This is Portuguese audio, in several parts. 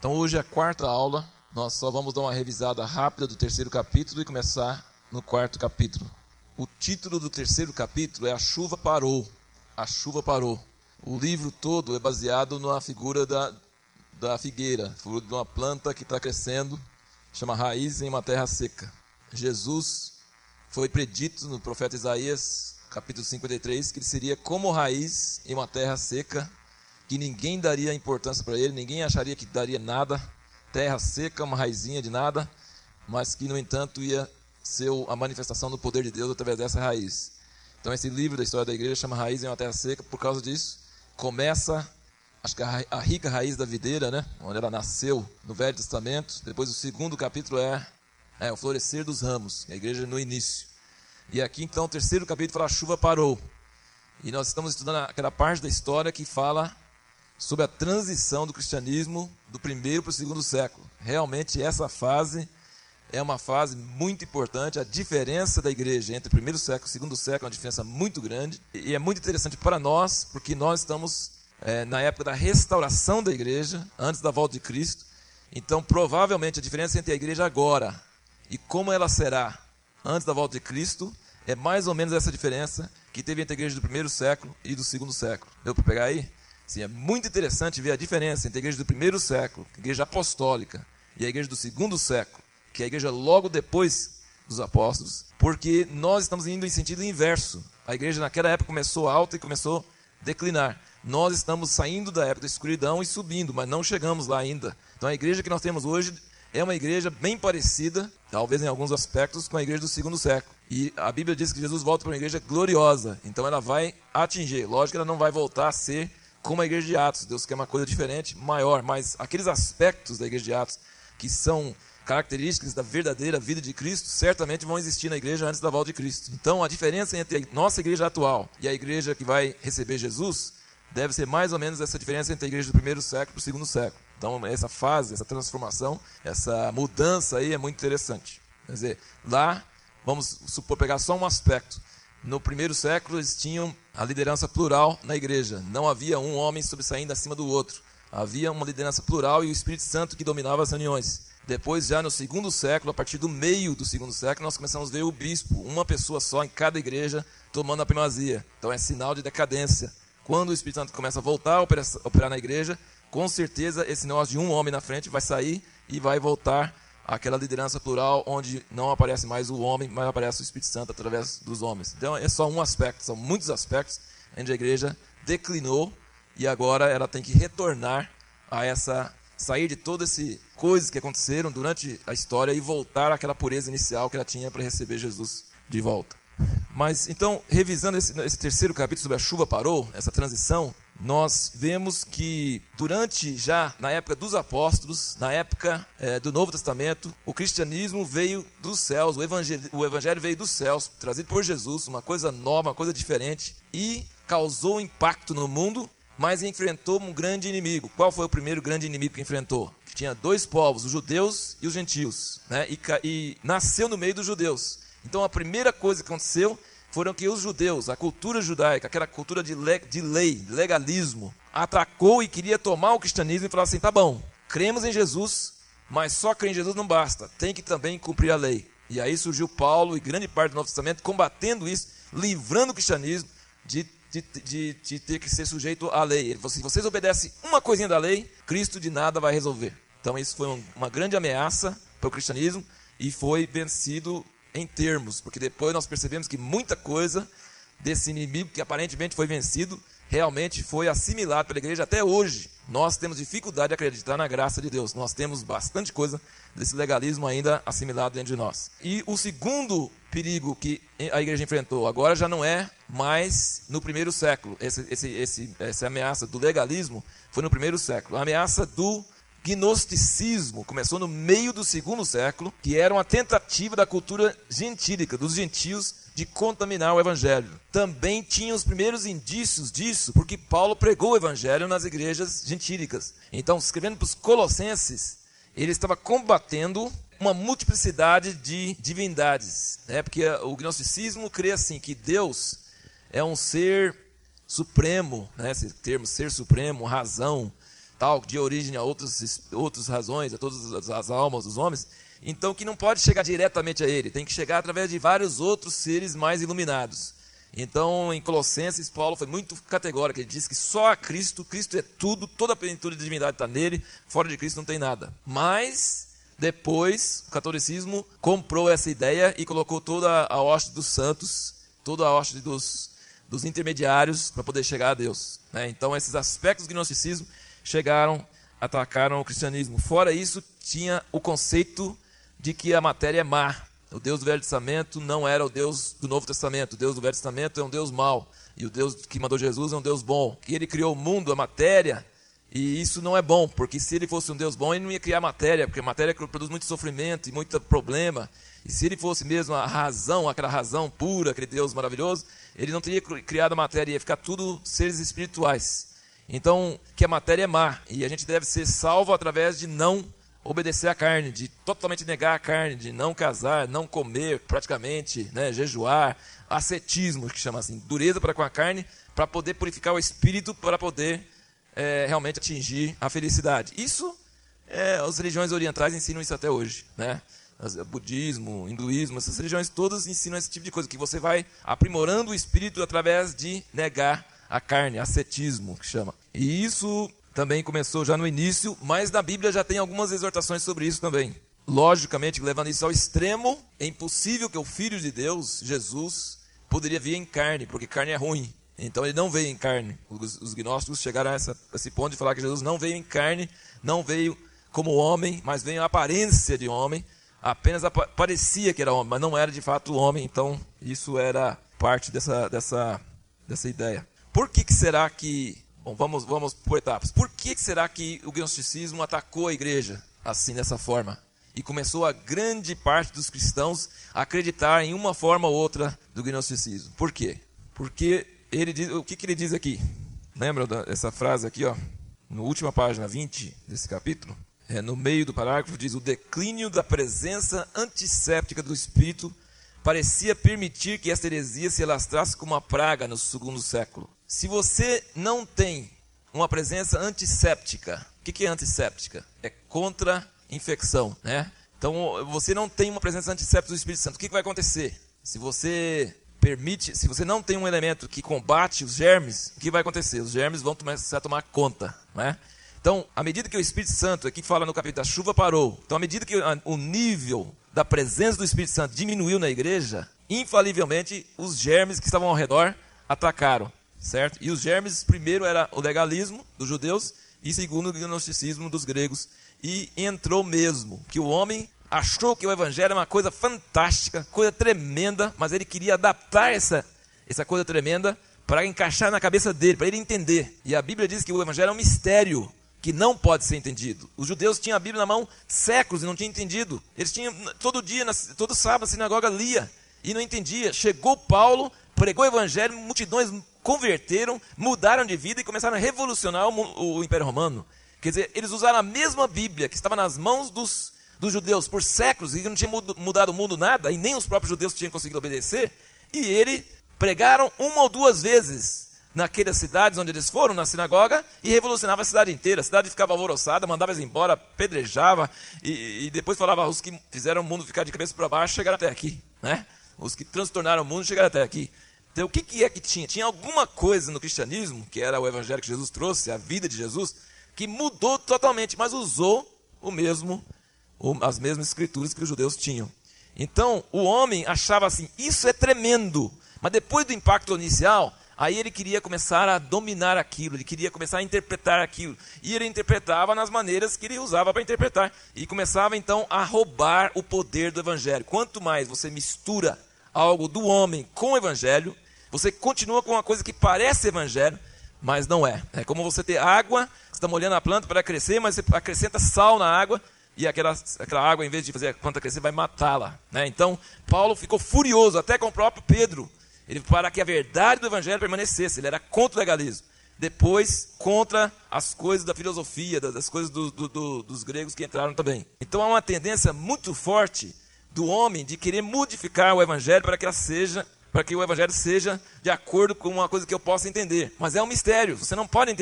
Então hoje é a quarta aula, nós só vamos dar uma revisada rápida do terceiro capítulo e começar no quarto capítulo. O título do terceiro capítulo é A Chuva Parou. A Chuva Parou. O livro todo é baseado na figura da figueira, figura de uma planta que está crescendo, chama raiz em uma terra seca. Jesus foi predito no profeta Isaías, capítulo 53, que ele seria como raiz em uma terra seca, que ninguém daria importância para ele, ninguém acharia que daria nada, terra seca, uma raizinha de nada, mas que, no entanto, ia ser a manifestação do poder de Deus através dessa raiz. Então, esse livro da história da igreja chama Raiz em uma Terra Seca. Por causa disso, começa, acho que a rica raiz da videira, né? Onde ela nasceu no Velho Testamento. Depois, o segundo capítulo é o florescer dos ramos, a igreja no início. E aqui, então, o terceiro capítulo fala: a chuva parou. E nós estamos estudando aquela parte da história que fala sobre a transição do cristianismo do primeiro para o segundo século. Realmente essa fase é uma fase muito importante. A diferença da igreja entre o primeiro século e o segundo século é uma diferença muito grande. E é muito interessante para nós, porque nós estamos na época da restauração da igreja, antes da volta de Cristo. Então, provavelmente, a diferença entre a igreja agora e como ela será antes da volta de Cristo é mais ou menos essa diferença que teve entre a igreja do primeiro século e do segundo século. Deu para pegar aí? Sim, é muito interessante ver a diferença entre a igreja do primeiro século, a igreja apostólica, e a igreja do segundo século, que é a igreja logo depois dos apóstolos, porque nós estamos indo em sentido inverso. A igreja naquela época começou alta e começou a declinar. Nós estamos saindo da época da escuridão e subindo, mas não chegamos lá ainda. Então a igreja que nós temos hoje é uma igreja bem parecida, talvez em alguns aspectos, com a igreja do segundo século. E a Bíblia diz que Jesus volta para uma igreja gloriosa, então ela vai atingir. Lógico que ela não vai voltar a ser como a igreja de Atos. Deus quer uma coisa diferente, maior, mas aqueles aspectos da igreja de Atos que são características da verdadeira vida de Cristo certamente vão existir na igreja antes da volta de Cristo. Então a diferença entre a nossa igreja atual e a igreja que vai receber Jesus deve ser mais ou menos essa diferença entre a igreja do primeiro século e do segundo século. Então essa fase, essa transformação, essa mudança aí é muito interessante. Quer dizer, lá, vamos supor, pegar só um aspecto. No primeiro século eles tinham a liderança plural na igreja. Não havia um homem sobressaindo acima do outro. Havia uma liderança plural e o Espírito Santo que dominava as reuniões. Depois, já no segundo século, a partir do meio do segundo século, nós começamos a ver o bispo, uma pessoa só em cada igreja, tomando a primazia. Então é sinal de decadência. Quando o Espírito Santo começa a voltar a operar na igreja, com certeza esse negócio de um homem na frente vai sair e vai voltar àquela liderança plural, onde não aparece mais o homem, mas aparece o Espírito Santo através dos homens. Então é só um aspecto, são muitos aspectos onde a igreja declinou e agora ela tem que retornar a sair de todas essas coisas que aconteceram durante a história e voltar àquela pureza inicial que ela tinha para receber Jesus de volta. Mas então, revisando esse terceiro capítulo sobre a chuva parou, essa transição, nós vemos que já na época dos apóstolos, na época do Novo Testamento, o cristianismo veio dos céus, o evangelho veio dos céus, trazido por Jesus, uma coisa nova, uma coisa diferente, e causou impacto no mundo, mas enfrentou um grande inimigo. Qual foi o primeiro grande inimigo que enfrentou? Tinha dois povos, os judeus e os gentios, né? E nasceu no meio dos judeus. Então a primeira coisa que aconteceu foram que os judeus, a cultura judaica, aquela cultura de lei, legalismo, atacou e queria tomar o cristianismo e falar assim: tá bom, cremos em Jesus, mas só crer em Jesus não basta, tem que também cumprir a lei. E aí surgiu Paulo e grande parte do Novo Testamento combatendo isso, livrando o cristianismo de ter que ser sujeito à lei. Ele falou assim: se vocês obedecem uma coisinha da lei, Cristo de nada vai resolver. Então isso foi uma grande ameaça para o cristianismo e foi vencido em termos, porque depois nós percebemos que muita coisa desse inimigo que aparentemente foi vencido, realmente foi assimilado pela igreja. Até hoje, nós temos dificuldade de acreditar na graça de Deus. Nós temos bastante coisa desse legalismo ainda assimilado dentro de nós. E o segundo perigo que a igreja enfrentou, agora já não é mais no primeiro século. Essa ameaça do legalismo foi no primeiro século. A ameaça do gnosticismo começou no meio do segundo século, que era uma tentativa da cultura gentílica, dos gentios, de contaminar o evangelho. Também tinha os primeiros indícios disso, porque Paulo pregou o evangelho nas igrejas gentílicas. Então, escrevendo para os Colossenses, ele estava combatendo uma multiplicidade de divindades, né? Porque o gnosticismo crê assim, que Deus é um ser supremo, né? Esse termo ser supremo, razão, tal, de origem a outras razões, a todas as almas dos homens, então que não pode chegar diretamente a ele, tem que chegar através de vários outros seres mais iluminados. Então, em Colossenses, Paulo foi muito categórico, ele diz que só a Cristo é tudo, toda a plenitude de divindade está nele, fora de Cristo não tem nada. Mas, depois, o catolicismo comprou essa ideia e colocou toda a hoste dos santos, toda a hoste dos intermediários para poder chegar a Deus, né? Então, esses aspectos do gnosticismo atacaram o cristianismo. Fora isso, tinha o conceito de que a matéria é má. O Deus do Velho Testamento não era o Deus do Novo Testamento. O Deus do Velho Testamento é um Deus mau. E o Deus que mandou Jesus é um Deus bom. Que ele criou o mundo, a matéria, e isso não é bom. Porque se ele fosse um Deus bom, ele não ia criar matéria. Porque a matéria produz muito sofrimento e muito problema. E se ele fosse mesmo a razão, aquela razão pura, aquele Deus maravilhoso, ele não teria criado a matéria. Ia ficar tudo seres espirituais. Então, que a matéria é má. E a gente deve ser salvo através de não obedecer à carne, de totalmente negar a carne, de não casar, não comer praticamente, né, jejuar, ascetismo, que chama assim, dureza para com a carne, para poder purificar o espírito, para poder realmente atingir a felicidade. Isso, as religiões orientais ensinam isso até hoje, né? Budismo, hinduísmo, essas religiões todas ensinam esse tipo de coisa, que você vai aprimorando o espírito através de negar a carne, ascetismo, que chama. E isso também começou já no início, mas na Bíblia já tem algumas exortações sobre isso também. Logicamente, levando isso ao extremo, é impossível que o Filho de Deus, Jesus, poderia vir em carne, porque carne é ruim. Então ele não veio em carne. Os gnósticos chegaram a esse ponto de falar que Jesus não veio em carne, não veio como homem, mas veio em aparência de homem. Apenas parecia que era homem, mas não era de fato homem. Então isso era parte dessa ideia. Por que será que... Bom, vamos por etapas. Por que será que o gnosticismo atacou a igreja assim, dessa forma? E começou a grande parte dos cristãos a acreditar em uma forma ou outra do gnosticismo. Por quê? Porque ele diz, o que ele diz aqui? Lembra dessa frase aqui, ó? Na última página 20 desse capítulo? No meio do parágrafo diz: o declínio da presença antisséptica do Espírito parecia permitir que esta heresia se alastrasse como uma praga no segundo século. Se você não tem uma presença antisséptica, o que é antisséptica? É contra infecção, né? Então, você não tem uma presença antisséptica do Espírito Santo. O que vai acontecer? Se você não tem um elemento que combate os germes, o que vai acontecer? Os germes vão começar a tomar conta, né? Então, à medida que o Espírito Santo, aqui fala no capítulo, a chuva parou. Então, à medida que o nível da presença do Espírito Santo diminuiu na igreja, infalivelmente, os germes que estavam ao redor atacaram. Certo? E os germes, primeiro era o legalismo dos judeus e segundo o gnosticismo dos gregos. E entrou mesmo, que o homem achou que o evangelho era uma coisa fantástica, coisa tremenda, mas ele queria adaptar essa coisa tremenda para encaixar na cabeça dele, para ele entender. E a Bíblia diz que o evangelho é um mistério que não pode ser entendido. Os judeus tinham a Bíblia na mão séculos e não tinham entendido. Eles tinham, todo dia, todo sábado, a sinagoga lia e não entendia. Chegou Paulo, pregou o evangelho, multidões converteram, mudaram de vida e começaram a revolucionar o Império Romano. Quer dizer, eles usaram a mesma Bíblia que estava nas mãos dos judeus por séculos e não tinha mudado o mundo nada, e nem os próprios judeus tinham conseguido obedecer, e eles pregaram uma ou duas vezes naquelas cidades onde eles foram, na sinagoga, e revolucionava a cidade inteira. A cidade ficava alvoroçada, mandava eles embora, apedrejava, e depois falava: os que fizeram o mundo ficar de cabeça para baixo chegaram até aqui, né? Os que transtornaram o mundo chegaram até aqui. Então, o que é que tinha? Tinha alguma coisa no cristianismo, que era o evangelho que Jesus trouxe, a vida de Jesus, que mudou totalmente, mas usou as mesmas escrituras que os judeus tinham. Então, o homem achava assim: isso é tremendo. Mas depois do impacto inicial, aí ele queria começar a dominar aquilo, ele queria começar a interpretar aquilo. E ele interpretava nas maneiras que ele usava para interpretar. E começava, então, a roubar o poder do evangelho. Quanto mais você mistura algo do homem com o evangelho, você continua com uma coisa que parece evangelho, mas não é. É como você ter água, você está molhando a planta para crescer, mas você acrescenta sal na água, e aquela água, em vez de fazer a planta crescer, vai matá-la, né? Então, Paulo ficou furioso, até com o próprio Pedro, para que a verdade do evangelho permanecesse. Ele era contra o legalismo. Depois, contra as coisas da filosofia, das coisas dos gregos que entraram também. Então, há uma tendência muito forte do homem de querer modificar o evangelho para que o evangelho seja de acordo com uma coisa que eu possa entender. Mas é um mistério, você não pode entender.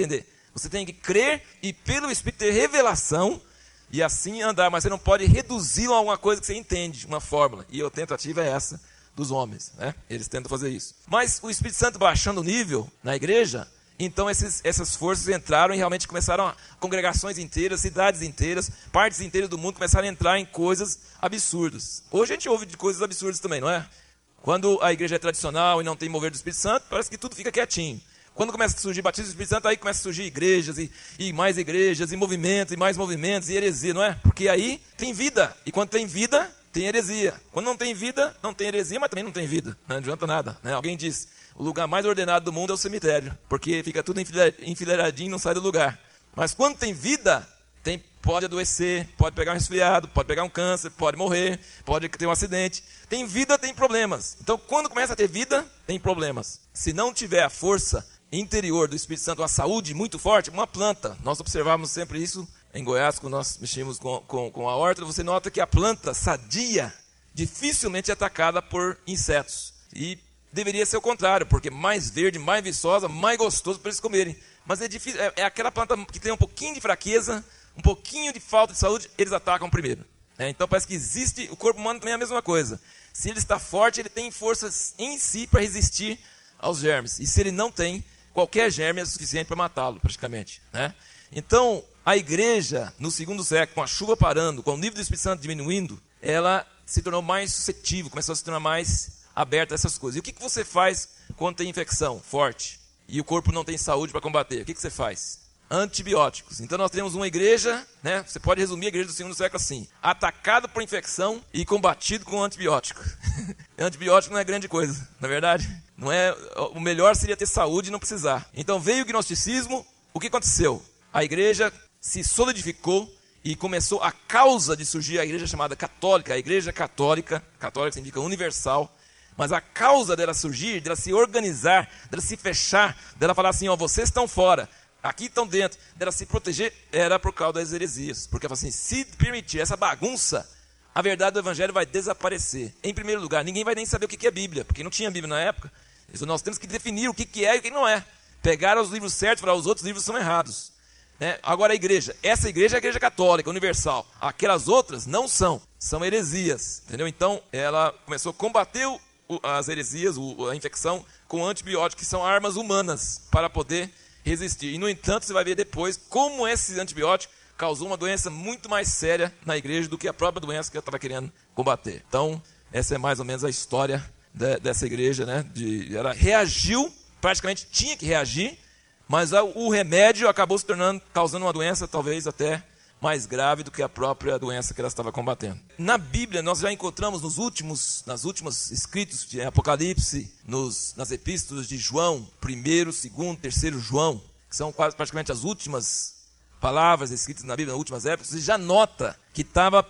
Você tem que crer e pelo Espírito ter revelação e assim andar. Mas você não pode reduzi-lo a alguma coisa que você entende, uma fórmula. E a tentativa é essa dos homens, né? Eles tentam fazer isso. Mas o Espírito Santo baixando o nível na igreja, então essas forças entraram e realmente começaram congregações inteiras, cidades inteiras, partes inteiras do mundo começaram a entrar em coisas absurdas. Hoje a gente ouve de coisas absurdas também, não é? Quando a igreja é tradicional e não tem mover do Espírito Santo, parece que tudo fica quietinho. Quando começa a surgir batismo do Espírito Santo, aí começa a surgir igrejas e mais igrejas, e movimentos, e mais movimentos, e heresia, não é? Porque aí tem vida, e quando tem vida, tem heresia. Quando não tem vida, não tem heresia, mas também não tem vida. Não adianta nada, né? Alguém diz, o lugar mais ordenado do mundo é o cemitério, porque fica tudo enfileiradinho e não sai do lugar. Mas quando tem vida, pode adoecer, pode pegar um resfriado, pode pegar um câncer, pode morrer, pode ter um acidente. Tem vida, tem problemas. Então, quando começa a ter vida, tem problemas. Se não tiver a força interior do Espírito Santo, uma saúde muito forte, uma planta. Nós observávamos sempre isso em Goiás, quando nós mexíamos com a horta. Você nota que a planta sadia dificilmente é atacada por insetos. E deveria ser o contrário, porque mais verde, mais viçosa, mais gostoso para eles comerem. Mas é difícil, é aquela planta que tem um pouquinho de fraqueza, um pouquinho de falta de saúde, eles atacam primeiro. Então parece que existe, o corpo humano também é a mesma coisa. Se ele está forte, ele tem forças em si para resistir aos germes. E se ele não tem, qualquer germe é suficiente para matá-lo, praticamente, né? Então, a igreja, no segundo século, com a chuva parando, com o nível do Espírito Santo diminuindo, ela se tornou mais suscetível, começou a se tornar mais aberta a essas coisas. E o que você faz quando tem infecção forte e o corpo não tem saúde para combater? O que você faz? Antibióticos. Então nós temos uma igreja, né? Você pode resumir a igreja do segundo século assim: atacada por infecção e combatido com antibiótico. Antibiótico não é grande coisa, na verdade. Não é, o melhor seria ter saúde e não precisar. Então veio o gnosticismo, o que aconteceu? A igreja se solidificou e começou a causa de surgir a igreja chamada católica. A igreja católica, católica significa universal, mas a causa dela surgir, dela se organizar, dela se fechar, dela falar assim, ó, vocês estão fora, aqui estão dentro, dela se proteger, era por causa das heresias. Porque ela fala assim, se permitir essa bagunça, a verdade do evangelho vai desaparecer. Em primeiro lugar, ninguém vai nem saber o que é Bíblia, porque não tinha Bíblia na época. Então nós temos que definir o que é e o que não é. Pegar os livros certos e falar, os outros livros são errados. Agora a igreja, essa igreja é a igreja católica, universal. Aquelas outras não são heresias. Entendeu? Então ela começou a combater as heresias, a infecção, com antibióticos, que são armas humanas para poder resistir. E no entanto você vai ver depois como esse antibiótico causou uma doença muito mais séria na igreja do que a própria doença que ela estava querendo combater. Então essa é mais ou menos a história dessa igreja, né? Ela reagiu, praticamente tinha que reagir, mas o remédio acabou se tornando, causando uma doença talvez até mais grave do que a própria doença que ela estava combatendo. Na Bíblia, nós já encontramos nos últimos escritos de Apocalipse, nas epístolas de João, 1º, 2º, 3º João, que são quase praticamente as últimas palavras escritas na Bíblia, nas últimas épocas, você já nota que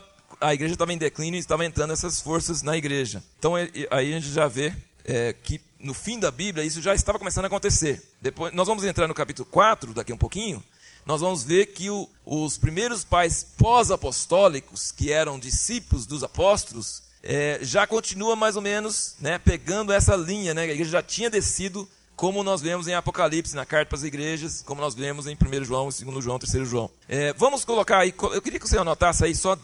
a igreja estava em declínio e estavam entrando essas forças na igreja. Então aí a gente já vê que no fim da Bíblia isso já estava começando a acontecer. Depois, nós vamos entrar no capítulo 4, daqui a um pouquinho, nós vamos ver que os primeiros pais pós-apostólicos, que eram discípulos dos apóstolos, já continua mais ou menos, né, pegando essa linha, né? A igreja já tinha descido, como nós vemos em Apocalipse, na carta para as igrejas, como nós vemos em 1 João, 2 João, 3 João. Vamos colocar aí, eu queria que você anotasse aí só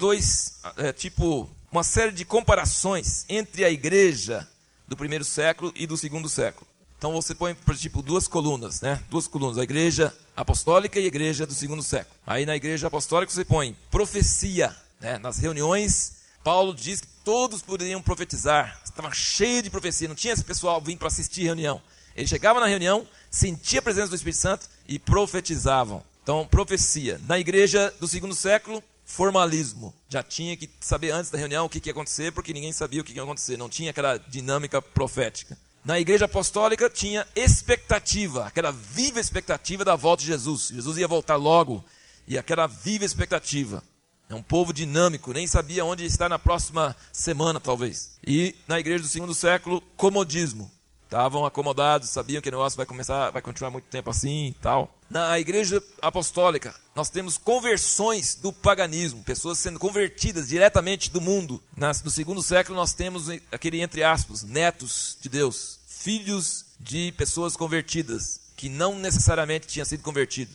uma série de comparações entre a igreja do primeiro século e do segundo século. Então você põe, tipo, duas colunas, né? Duas colunas, a igreja apostólica e a igreja do segundo século. Aí na igreja apostólica você põe profecia, né? Nas reuniões, Paulo diz que todos poderiam profetizar. Estava cheio de profecia, não tinha esse pessoal vindo para assistir reunião. Ele chegava na reunião, sentia a presença do Espírito Santo e profetizavam. Então, profecia. Na igreja do segundo século, formalismo. Já tinha que saber antes da reunião o que ia acontecer, porque ninguém sabia o que ia acontecer. Não tinha aquela dinâmica profética. Na igreja apostólica tinha expectativa, aquela viva expectativa da volta de Jesus. Jesus ia voltar logo, e aquela viva expectativa. É um povo dinâmico, nem sabia onde está na próxima semana, talvez. E na igreja do segundo século, comodismo. Estavam acomodados, sabiam que o negócio vai continuar muito tempo assim e tal. Na igreja apostólica, nós temos conversões do paganismo, pessoas sendo convertidas diretamente do mundo. No segundo século, nós temos aquele, entre aspas, netos de Deus, filhos de pessoas convertidas, que não necessariamente tinham sido convertidos.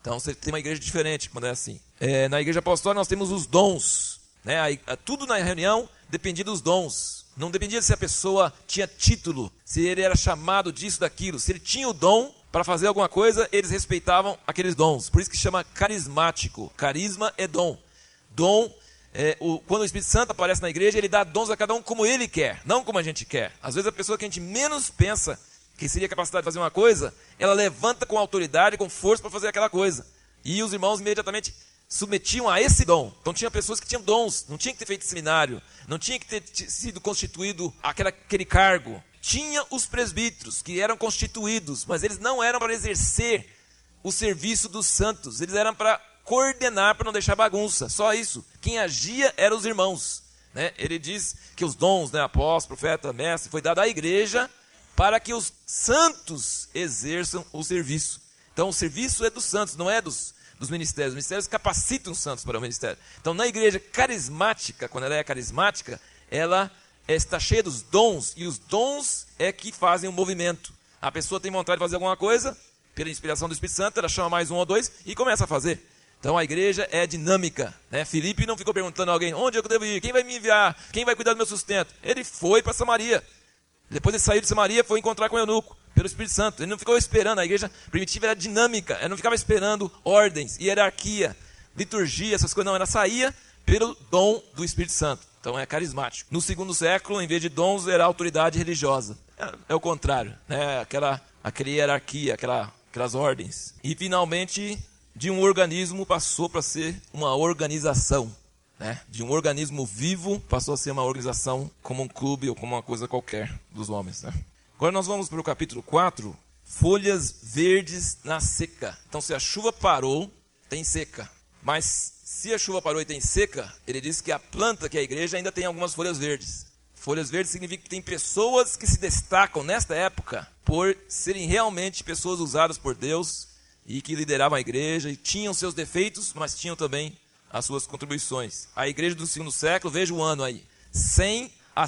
Então você tem uma igreja diferente quando é assim. Na igreja apostólica nós temos os dons, né? Tudo na reunião dependia dos dons. Não dependia se a pessoa tinha título, se ele era chamado disso, daquilo. Se ele tinha o dom para fazer alguma coisa, eles respeitavam aqueles dons. Por isso que chama carismático. Carisma é dom. Dom, quando o Espírito Santo aparece na igreja, ele dá dons a cada um como ele quer, não como a gente quer. Às vezes a pessoa que a gente menos pensa que seria capacidade de fazer uma coisa, ela levanta com autoridade, com força para fazer aquela coisa. E os irmãos imediatamente submetiam a esse dom. Então tinha pessoas que tinham dons, não tinha que ter feito seminário, não tinha que ter sido constituído aquele cargo. Tinha os presbíteros que eram constituídos, mas eles não eram para exercer o serviço dos santos, eles eram para coordenar, para não deixar bagunça, só isso. Quem agia eram os irmãos, né? Ele diz que os dons, né, apóstolo, profeta, mestre, foi dado à igreja para que os santos exerçam o serviço. Então o serviço é dos santos, não é dos ministérios. Os ministérios capacitam os santos para o ministério. Então na igreja carismática, quando ela é carismática, ela está cheia dos dons, e os dons é que fazem o movimento. A pessoa tem vontade de fazer alguma coisa, pela inspiração do Espírito Santo, ela chama mais um ou dois e começa a fazer. Então a igreja é dinâmica, né? Filipe não ficou perguntando a alguém, onde eu devo ir, quem vai me enviar, quem vai cuidar do meu sustento. Ele foi para Samaria. Depois ele saiu de Samaria, foi encontrar com o eunuco, pelo Espírito Santo. Ele não ficou esperando, a igreja primitiva era dinâmica, ela não ficava esperando ordens, hierarquia, liturgia, essas coisas, não, ela saía pelo dom do Espírito Santo. Então é carismático. No segundo século, em vez de dons, era autoridade religiosa. É o contrário, né? Aquela hierarquia, aquelas ordens. E finalmente, de um organismo passou para ser uma organização, né? De um organismo vivo passou a ser uma organização como um clube ou como uma coisa qualquer dos homens, né? Agora nós vamos para o capítulo 4, folhas verdes na seca. Então se a chuva parou, tem seca. Mas se a chuva parou e tem seca, ele diz que a planta, que é a igreja, ainda tem algumas folhas verdes. Folhas verdes significa que tem pessoas que se destacam nesta época por serem realmente pessoas usadas por Deus e que lideravam a igreja e tinham seus defeitos, mas tinham também as suas contribuições. A igreja do segundo século, veja o ano aí, 100 a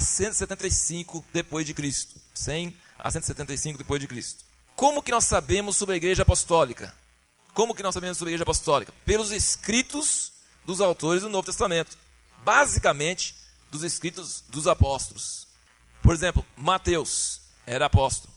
175 depois de Cristo. 100 a 175 depois de Cristo. Como que nós sabemos sobre a igreja apostólica? Como que nós sabemos sobre a igreja apostólica? Pelos escritos dos autores do Novo Testamento. Basicamente, dos escritos dos apóstolos. Por exemplo, Mateus era apóstolo.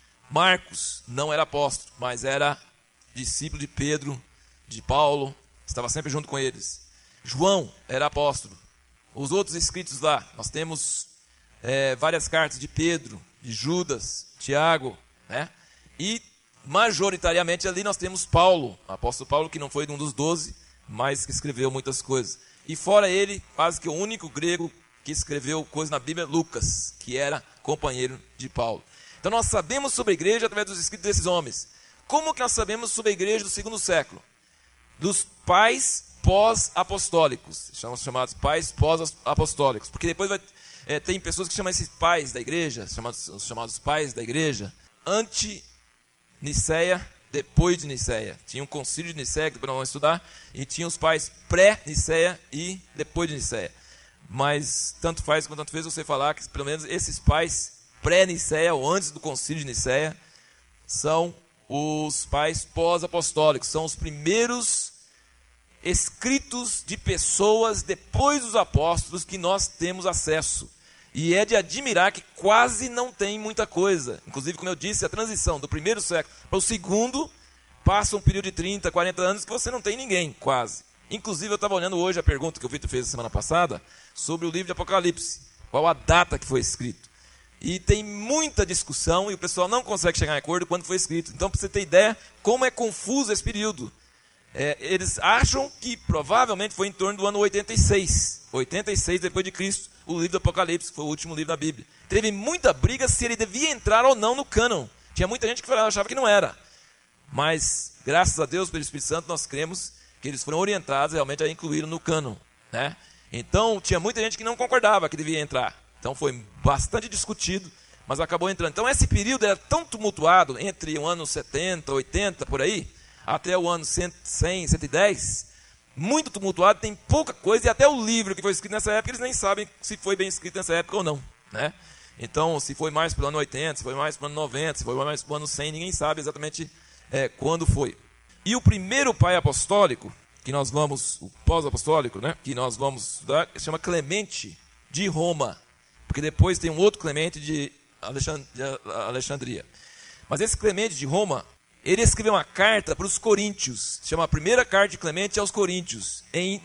Marcos não era apóstolo, mas era discípulo de Pedro, de Paulo, estava sempre junto com eles. João era apóstolo. Os outros escritos lá, nós temos várias cartas de Pedro, de Judas, Tiago, né? E majoritariamente ali nós temos Paulo, o apóstolo Paulo, que não foi um dos 12, mas que escreveu muitas coisas. E fora ele, quase que o único grego que escreveu coisas na Bíblia, Lucas, que era companheiro de Paulo. Então nós sabemos sobre a igreja através dos escritos desses homens. Como que nós sabemos sobre a igreja do segundo século? Dos pais pós-apostólicos, são chamados pais pós-apostólicos, porque depois tem pessoas que chamam esses pais da igreja, os chamados pais da igreja, Nicéia, depois de Nicéia. Tinha um concílio de Nicéia, que depois nós vamos estudar, e tinha os pais pré-Nicéia e depois de Nicéia. Mas tanto faz quanto tanto fez você falar que pelo menos esses pais pré-Nicéia, ou antes do concílio de Nicéia, são os pais pós-apostólicos, são os primeiros escritos de pessoas depois dos apóstolos que nós temos acesso. E é de admirar que quase não tem muita coisa. Inclusive, como eu disse, a transição do primeiro século para o segundo passa um período de 30, 40 anos que você não tem ninguém, quase. Inclusive, eu estava olhando hoje a pergunta que o Vitor fez na semana passada sobre o livro de Apocalipse. Qual a data que foi escrito. E tem muita discussão e o pessoal não consegue chegar em acordo quando foi escrito. Então, para você ter ideia, como é confuso esse período. Eles acham que provavelmente foi em torno do ano 86. 86 depois de Cristo. O livro do Apocalipse, que foi o último livro da Bíblia. Teve muita briga se ele devia entrar ou não no cânon. Tinha muita gente que achava que não era. Mas, graças a Deus, pelo Espírito Santo, nós cremos que eles foram orientados realmente a incluí-lo no cânon, né? Então, tinha muita gente que não concordava que devia entrar. Então, foi bastante discutido, mas acabou entrando. Então, esse período era tão tumultuado, entre o ano 70, 80, por aí, até o ano 100, 110, muito tumultuado, tem pouca coisa, e até o livro que foi escrito nessa época, eles nem sabem se foi bem escrito nessa época ou não, né? Então, se foi mais para o ano 80, se foi mais para o ano 90, se foi mais para o ano 100, ninguém sabe exatamente quando foi. E o primeiro pai apostólico, que nós vamos, o pós-apostólico, né, que nós vamos estudar, se chama Clemente de Roma, porque depois tem um outro Clemente de Alexandria. Mas esse Clemente de Roma, ele escreveu uma carta para os Coríntios, chama a primeira carta de Clemente aos Coríntios, em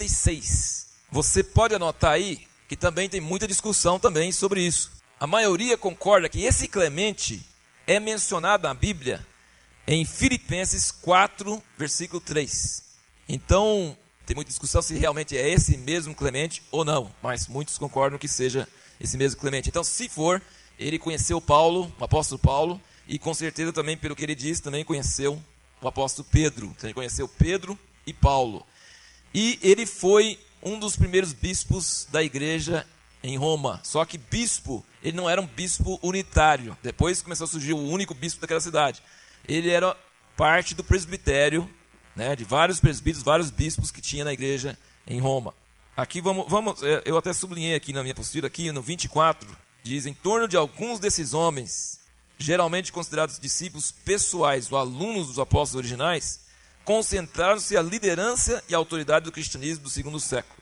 96. Você pode anotar aí, que também tem muita discussão também sobre isso. A maioria concorda que esse Clemente é mencionado na Bíblia em Filipenses 4, versículo 3. Então, tem muita discussão se realmente é esse mesmo Clemente ou não, mas muitos concordam que seja esse mesmo Clemente. Então, se for, ele conheceu Paulo, o apóstolo Paulo, e com certeza também, pelo que ele diz, também conheceu o apóstolo Pedro. Então, ele conheceu Pedro e Paulo. E ele foi um dos primeiros bispos da igreja em Roma. Só que bispo, ele não era um bispo unitário. Depois começou a surgir o único bispo daquela cidade. Ele era parte do presbitério, né, de vários presbíteros, vários bispos que tinha na igreja em Roma. Aqui eu até sublinhei aqui na minha apostila, aqui no 24, diz: em torno de alguns desses homens, geralmente considerados discípulos pessoais ou alunos dos apóstolos originais, concentraram-se a liderança e a autoridade do cristianismo do segundo século.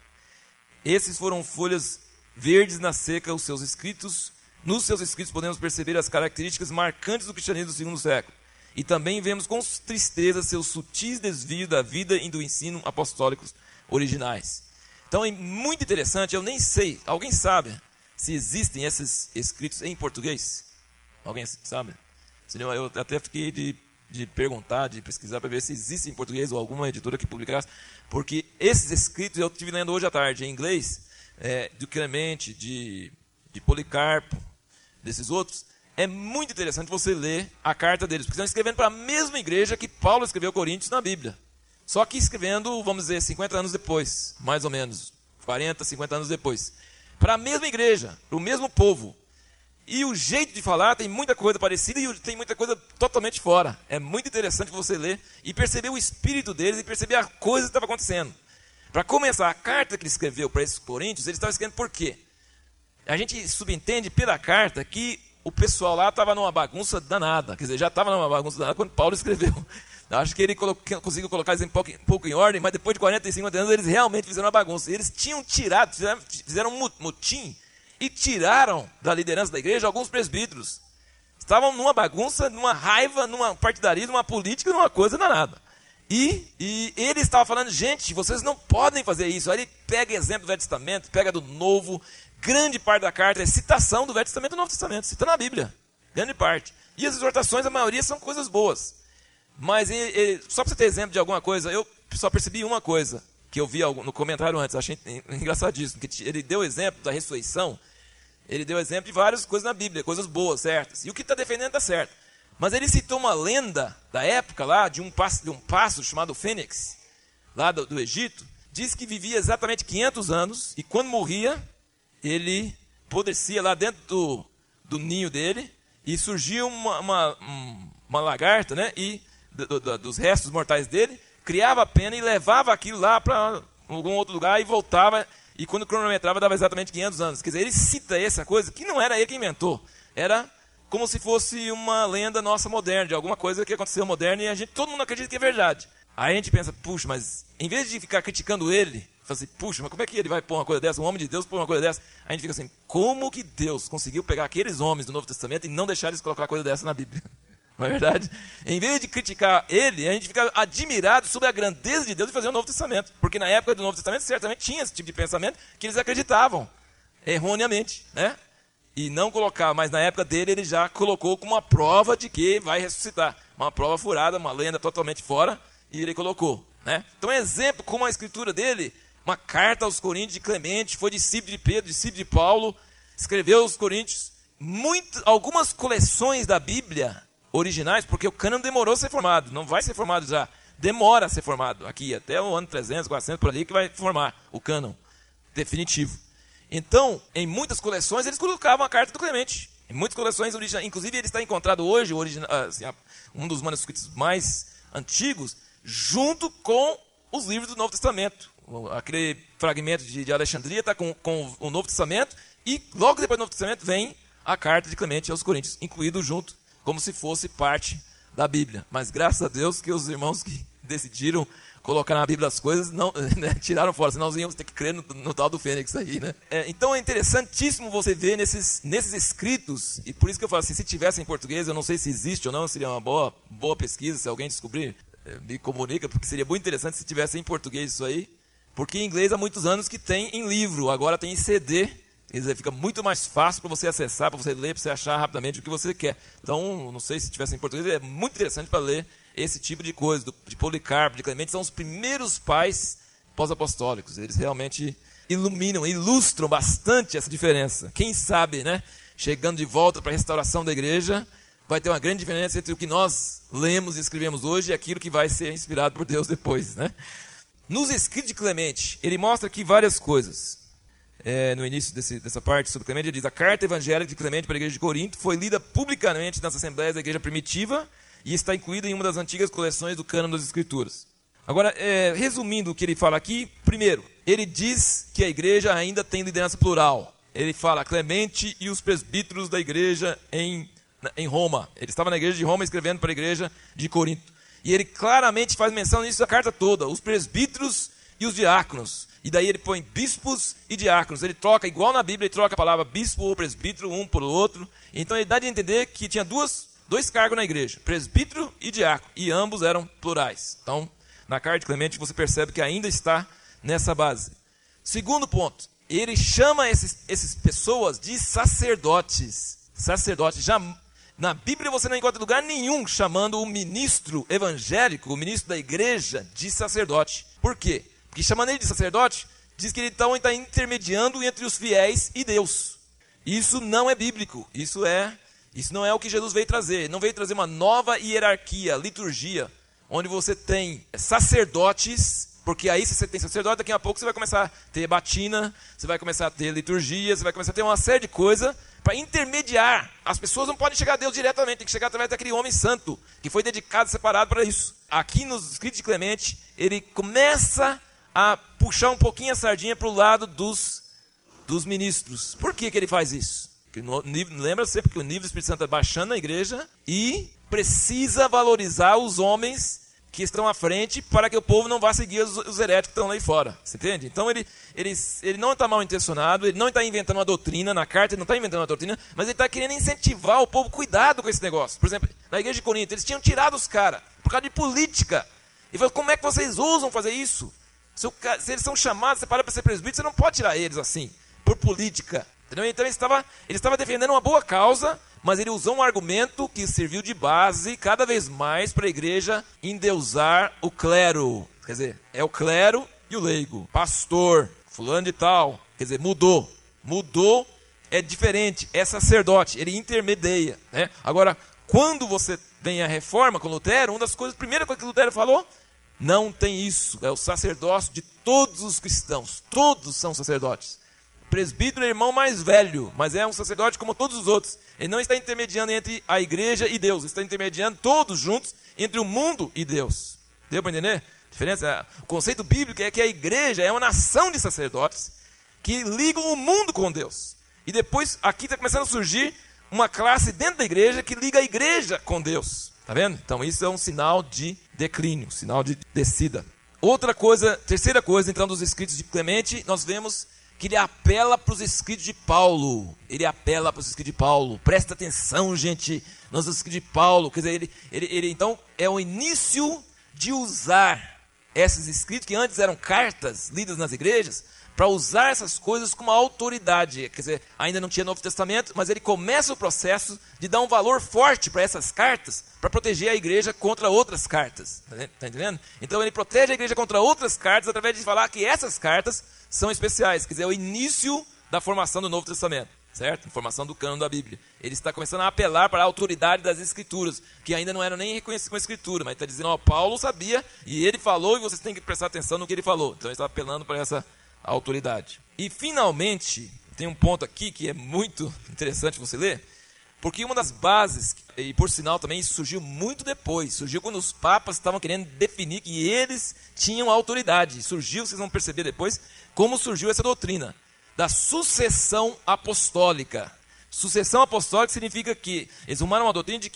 Esses foram folhas verdes na seca, os seus escritos. Nos seus escritos podemos perceber as características marcantes do cristianismo do segundo século. E também vemos com tristeza seus sutis desvios da vida e do ensino apostólicos originais. Então é muito interessante, eu nem sei, alguém sabe se existem esses escritos em português? Alguém sabe? Eu até fiquei de perguntar, de pesquisar para ver se existe em português ou alguma editora que publicasse, porque esses escritos eu estive lendo hoje à tarde em inglês, do Clemente, de Policarpo, desses outros. É muito interessante você ler a carta deles, porque estão escrevendo para a mesma igreja que Paulo escreveu Coríntios na Bíblia. Só que escrevendo, vamos dizer, 50 anos depois, mais ou menos, 40, 50 anos depois. Para a mesma igreja, para o mesmo povo. E o jeito de falar tem muita coisa parecida e tem muita coisa totalmente fora. É muito interessante você ler e perceber o espírito deles e perceber a coisa que estava acontecendo. Para começar, a carta que ele escreveu para esses coríntios, ele estava escrevendo por quê? A gente subentende pela carta que o pessoal lá estava numa bagunça danada. Quer dizer, já estava numa bagunça danada quando Paulo escreveu. Acho que ele conseguiu colocar eles um pouco em ordem, mas depois de 45 anos eles realmente fizeram uma bagunça. Eles tinham tirado, fizeram um motim e tiraram da liderança da igreja alguns presbíteros. Estavam numa bagunça, numa raiva, numa partidarismo, numa política, numa coisa danada. E ele estava falando: gente, vocês não podem fazer isso. Aí ele pega exemplo do Velho Testamento, pega do Novo. Grande parte da carta é citação do Velho Testamento e do Novo Testamento, citando a Bíblia, grande parte. E as exortações, a maioria, são coisas boas. Mas, só para você ter exemplo de alguma coisa, eu só percebi uma coisa, que eu vi no comentário antes, achei engraçadíssimo, que ele deu exemplo da ressurreição, ele deu exemplo de várias coisas na Bíblia, coisas boas, certas. E o que está defendendo está certo. Mas ele citou uma lenda da época lá, de um pássaro chamado Fênix, lá do Egito, diz que vivia exatamente 500 anos, e quando morria, ele apodrecia lá dentro do ninho dele, e surgia uma lagarta, né? E dos restos mortais dele, criava a pena e levava aquilo lá para algum outro lugar e voltava, e quando cronometrava dava exatamente 500 anos. Quer dizer, ele cita essa coisa que não era ele que inventou, era como se fosse uma lenda nossa moderna, de alguma coisa que aconteceu moderna e todo mundo acredita que é verdade. Aí a gente pensa: puxa, mas em vez de ficar criticando ele, fala assim: puxa, mas como é que ele vai pôr uma coisa dessa? Um homem de Deus pôr uma coisa dessa? A gente fica assim: como que Deus conseguiu pegar aqueles homens do Novo Testamento e não deixar eles colocar coisa dessa na Bíblia? Não é verdade? Em vez de criticar ele, a gente fica admirado sobre a grandeza de Deus de fazer o Novo Testamento. Porque na época do Novo Testamento certamente tinha esse tipo de pensamento que eles acreditavam erroneamente, né? E não colocar, mas na época dele ele já colocou como uma prova de que vai ressuscitar. Uma prova furada, uma lenda totalmente fora, e ele colocou, né? Então, exemplo, como a escritura dele, uma carta aos Coríntios de Clemente, foi discípulo de Pedro, discípulo de Paulo, escreveu aos Coríntios algumas coleções da Bíblia originais, porque o cânon demorou a ser formado, não vai ser formado já, demora a ser formado, aqui até o ano 300, 400, por ali, que vai formar o cânon definitivo. Então, em muitas coleções, eles colocavam a carta do Clemente. Em muitas coleções originais, inclusive ele está encontrado hoje, um dos manuscritos mais antigos, junto com os livros do Novo Testamento. Aquele fragmento de Alexandria está com o Novo Testamento, e logo depois do Novo Testamento vem a carta de Clemente aos Coríntios, incluído junto, como se fosse parte da Bíblia. Mas graças a Deus que os irmãos que decidiram colocar na Bíblia as coisas, não, né, tiraram fora, senão nós íamos ter que crer no tal do Fênix aí, né? Então é interessantíssimo você ver nesses escritos, e por isso que eu falo assim, se tivesse em português, eu não sei se existe ou não, seria uma boa pesquisa, se alguém descobrir, me comunica, porque seria muito interessante se tivesse em português isso aí, porque em inglês há muitos anos que tem em livro, agora tem em CD, quer dizer, fica muito mais fácil para você acessar, para você ler, para você achar rapidamente o que você quer. Então, não sei se tivesse em português, é muito interessante para ler esse tipo de coisa, de Policarpo, de Clemente, são os primeiros pais pós-apostólicos. Eles realmente iluminam, ilustram bastante essa diferença. Quem sabe, né, chegando de volta para a restauração da igreja, vai ter uma grande diferença entre o que nós lemos e escrevemos hoje e aquilo que vai ser inspirado por Deus depois, né? Nos escritos de Clemente, ele mostra aqui várias coisas. No início dessa parte sobre Clemente, ele diz: a carta evangélica de Clemente para a igreja de Corinto foi lida publicamente nas assembleias da igreja primitiva e está incluída em uma das antigas coleções do Cânon das Escrituras. Agora, resumindo o que ele fala aqui, primeiro, ele diz que a igreja ainda tem liderança plural. Ele fala Clemente e os presbíteros da igreja em Roma. Ele estava na igreja de Roma escrevendo para a igreja de Corinto. E ele claramente faz menção nisso da carta toda, os presbíteros e os diáconos. E daí ele põe bispos e diáconos. Ele troca, igual na Bíblia, ele troca a palavra bispo ou presbítero um por outro. Então ele dá de entender que tinha dois cargos na igreja, presbítero e diácono, e ambos eram plurais. Então, na carta de Clemente você percebe que ainda está nessa base. Segundo ponto, ele chama essas pessoas de sacerdotes. Sacerdotes. Já na Bíblia você não encontra lugar nenhum chamando o ministro evangélico, o ministro da igreja, de sacerdote. Por quê? Porque chamando ele de sacerdote, diz que ele então está intermediando entre os fiéis e Deus. Isso não é bíblico, isso não é o que Jesus veio trazer. Ele não veio trazer uma nova hierarquia, liturgia, onde você tem sacerdotes, porque aí se você tem sacerdote, daqui a pouco você vai começar a ter batina, você vai começar a ter liturgia, você vai começar a ter uma série de coisas para intermediar. As pessoas não podem chegar a Deus diretamente, tem que chegar através daquele homem santo, que foi dedicado, separado para isso. Aqui nos escritos de Clemente, ele começa a puxar um pouquinho a sardinha para o lado dos ministros. Por que ele faz isso? Porque lembra sempre que o nível do Espírito Santo está baixando na igreja e precisa valorizar os homens que estão à frente para que o povo não vá seguir os heréticos que estão lá fora. Você entende? Então ele não está mal intencionado, ele não está inventando uma doutrina na carta, ele não está inventando uma doutrina, mas ele está querendo incentivar o povo, cuidado com esse negócio. Por exemplo, na igreja de Corinto, eles tinham tirado os caras por causa de política. E falou, como é que vocês ousam fazer isso? Se eles são chamados, você para ser presbítero, você não pode tirar eles assim, por política. Entendeu? Então ele estava defendendo uma boa causa, mas ele usou um argumento que serviu de base cada vez mais para a igreja endeusar o clero. Quer dizer, é o clero e o leigo. Pastor, fulano de tal. Quer dizer, mudou. Mudou, é diferente, é sacerdote, ele intermedia. Né? Agora, quando você vem a reforma com Lutero, uma das coisas, a primeira coisa que Lutero falou, não tem isso, é o sacerdócio de todos os cristãos, todos são sacerdotes. Presbítero é o irmão mais velho, mas é um sacerdote como todos os outros. Ele não está intermediando entre a igreja e Deus, está intermediando todos juntos entre o mundo e Deus. Deu para entender? A diferença, o conceito bíblico é que a igreja é uma nação de sacerdotes que ligam o mundo com Deus. E depois aqui está começando a surgir uma classe dentro da igreja que liga a igreja com Deus. Está vendo? Então isso é um sinal de declínio, sinal de descida. Terceira coisa, então, dos escritos de Clemente, nós vemos que ele apela para os escritos de Paulo. Ele apela para os escritos de Paulo. Presta atenção, gente, nos escritos de Paulo. Quer dizer, ele então é o início de usar esses escritos, que antes eram cartas lidas nas igrejas, para usar essas coisas com uma autoridade. Quer dizer, ainda não tinha Novo Testamento, mas ele começa o processo de dar um valor forte para essas cartas, para proteger a igreja contra outras cartas. Está entendendo? Então ele protege a igreja contra outras cartas através de falar que essas cartas são especiais. Quer dizer, é o início da formação do Novo Testamento, certo? Formação do cânon da Bíblia. Ele está começando a apelar para a autoridade das Escrituras, que ainda não eram nem reconhecidas como Escritura, mas está dizendo, ó, Paulo sabia, e ele falou, e vocês têm que prestar atenção no que ele falou. Então ele está apelando para essa autoridade. E finalmente, tem um ponto aqui que é muito interessante você ler, porque uma das bases, e por sinal também isso surgiu muito depois, surgiu quando os papas estavam querendo definir que eles tinham autoridade. Surgiu, vocês vão perceber depois, como surgiu essa doutrina da sucessão apostólica. Sucessão apostólica significa que eles arrumaram uma doutrina de que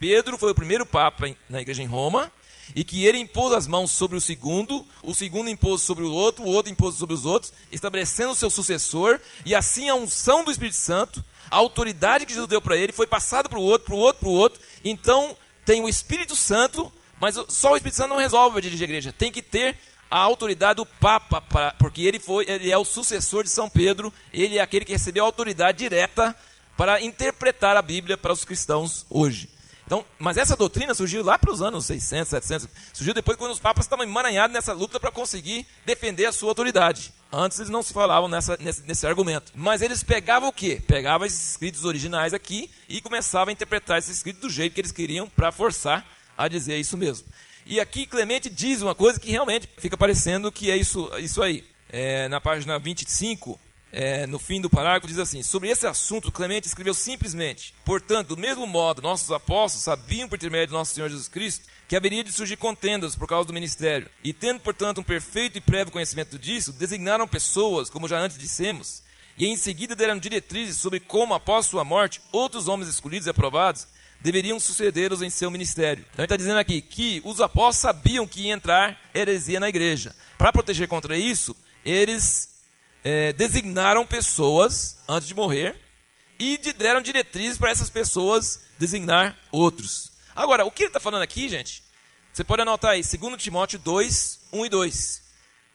Pedro foi o primeiro papa na igreja em Roma, e que ele impôs as mãos sobre o segundo impôs sobre o outro impôs sobre os outros, estabelecendo o seu sucessor, e assim a unção do Espírito Santo, a autoridade que Jesus deu para ele, foi passada para o outro. Então tem o Espírito Santo, mas só o Espírito Santo não resolve dirigir a igreja. Tem que ter a autoridade do Papa, porque ele é o sucessor de São Pedro, ele é aquele que recebeu a autoridade direta para interpretar a Bíblia para os cristãos hoje. Então, mas essa doutrina surgiu lá para os anos 600, 700, surgiu depois quando os papas estavam emaranhados nessa luta para conseguir defender a sua autoridade. Antes eles não se falavam nesse argumento. Mas eles pegavam o quê? Pegavam esses escritos originais aqui e começavam a interpretar esses escritos do jeito que eles queriam para forçar a dizer isso mesmo. E aqui Clemente diz uma coisa que realmente fica parecendo que é isso aí. Na página 25... no fim do parágrafo diz assim: sobre esse assunto Clemente escreveu simplesmente: portanto, do mesmo modo, nossos apóstolos sabiam por intermédio de nosso Senhor Jesus Cristo que haveria de surgir contendas por causa do ministério, e tendo, portanto, um perfeito e prévio conhecimento disso, designaram pessoas, como já antes dissemos, e em seguida deram diretrizes sobre como, após sua morte, outros homens escolhidos e aprovados deveriam sucedê-los em seu ministério. Então ele está dizendo aqui que os apóstolos sabiam que ia entrar heresia na igreja. Para proteger contra isso, eles designaram pessoas antes de morrer e deram diretrizes para essas pessoas designar outros. Agora, o que ele está falando aqui, gente, você pode anotar aí, 2 Timóteo 2, 1 e 2.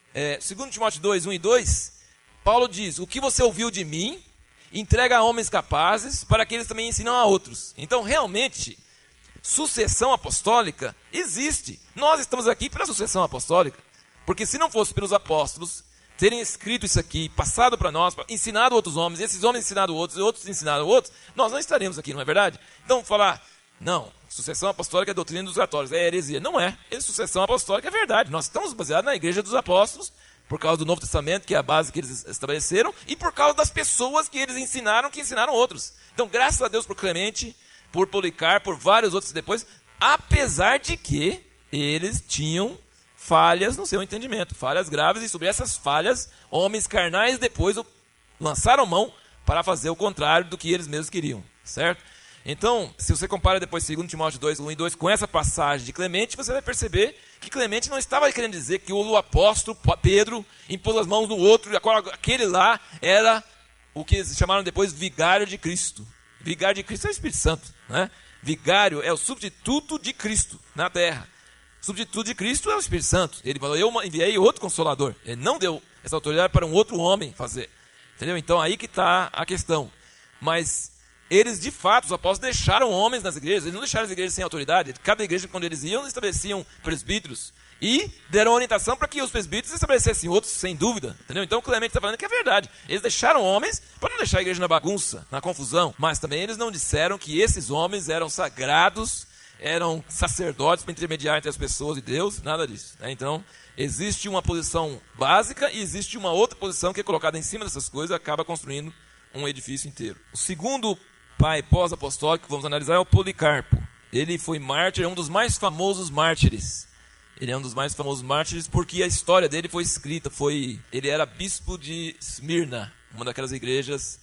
2 Timóteo 2, 1 e 2, Paulo diz: o que você ouviu de mim, entrega a homens capazes para que eles também ensinam a outros. Então, realmente, sucessão apostólica existe. Nós estamos aqui pela sucessão apostólica, porque se não fosse pelos apóstolos terem escrito isso aqui, passado para nós, ensinado outros homens, esses homens ensinaram outros, e outros ensinaram outros, nós não estaríamos aqui, não é verdade? Então, falar, não, sucessão apostólica é doutrina dos oratórios, é heresia. Não é. Sucessão apostólica é verdade. Nós estamos baseados na igreja dos apóstolos, por causa do Novo Testamento, que é a base que eles estabeleceram, e por causa das pessoas que eles ensinaram, que ensinaram outros. Então, graças a Deus por Clemente, por Policarpo, por vários outros depois, apesar de que eles tinham falhas no seu entendimento, falhas graves, e sobre essas falhas, homens carnais depois lançaram mão para fazer o contrário do que eles mesmos queriam, certo? Então, se você compara depois 2 Timóteo 2, 1 e 2 com essa passagem de Clemente, você vai perceber que Clemente não estava querendo dizer que o apóstolo Pedro impôs as mãos no outro, e aquele lá era o que eles chamaram depois vigário de Cristo. Vigário de Cristo é o Espírito Santo, né? Vigário é o substituto de Cristo na terra. Substituto de Cristo é o Espírito Santo. Ele falou: eu enviei outro Consolador. Ele não deu essa autoridade para um outro homem fazer. Entendeu? Então aí que está a questão. Mas eles, de fato, os apóstolos deixaram homens nas igrejas. Eles não deixaram as igrejas sem autoridade. Cada igreja, quando eles iam, estabeleciam presbíteros. E deram orientação para que os presbíteros estabelecessem outros, sem dúvida. Entendeu? Então o Clemente está falando que é verdade. Eles deixaram homens para não deixar a igreja na bagunça, na confusão. Mas também eles não disseram que esses homens eram sagrados, eram sacerdotes para intermediar entre as pessoas e Deus, nada disso, né? Então, existe uma posição básica e existe uma outra posição que é colocada em cima dessas coisas e acaba construindo um edifício inteiro. O segundo pai pós-apostólico que vamos analisar é o Policarpo. Ele foi mártir, é um dos mais famosos mártires. Ele é um dos mais famosos mártires porque a história dele foi escrita, ele era bispo de Esmirna, uma daquelas igrejas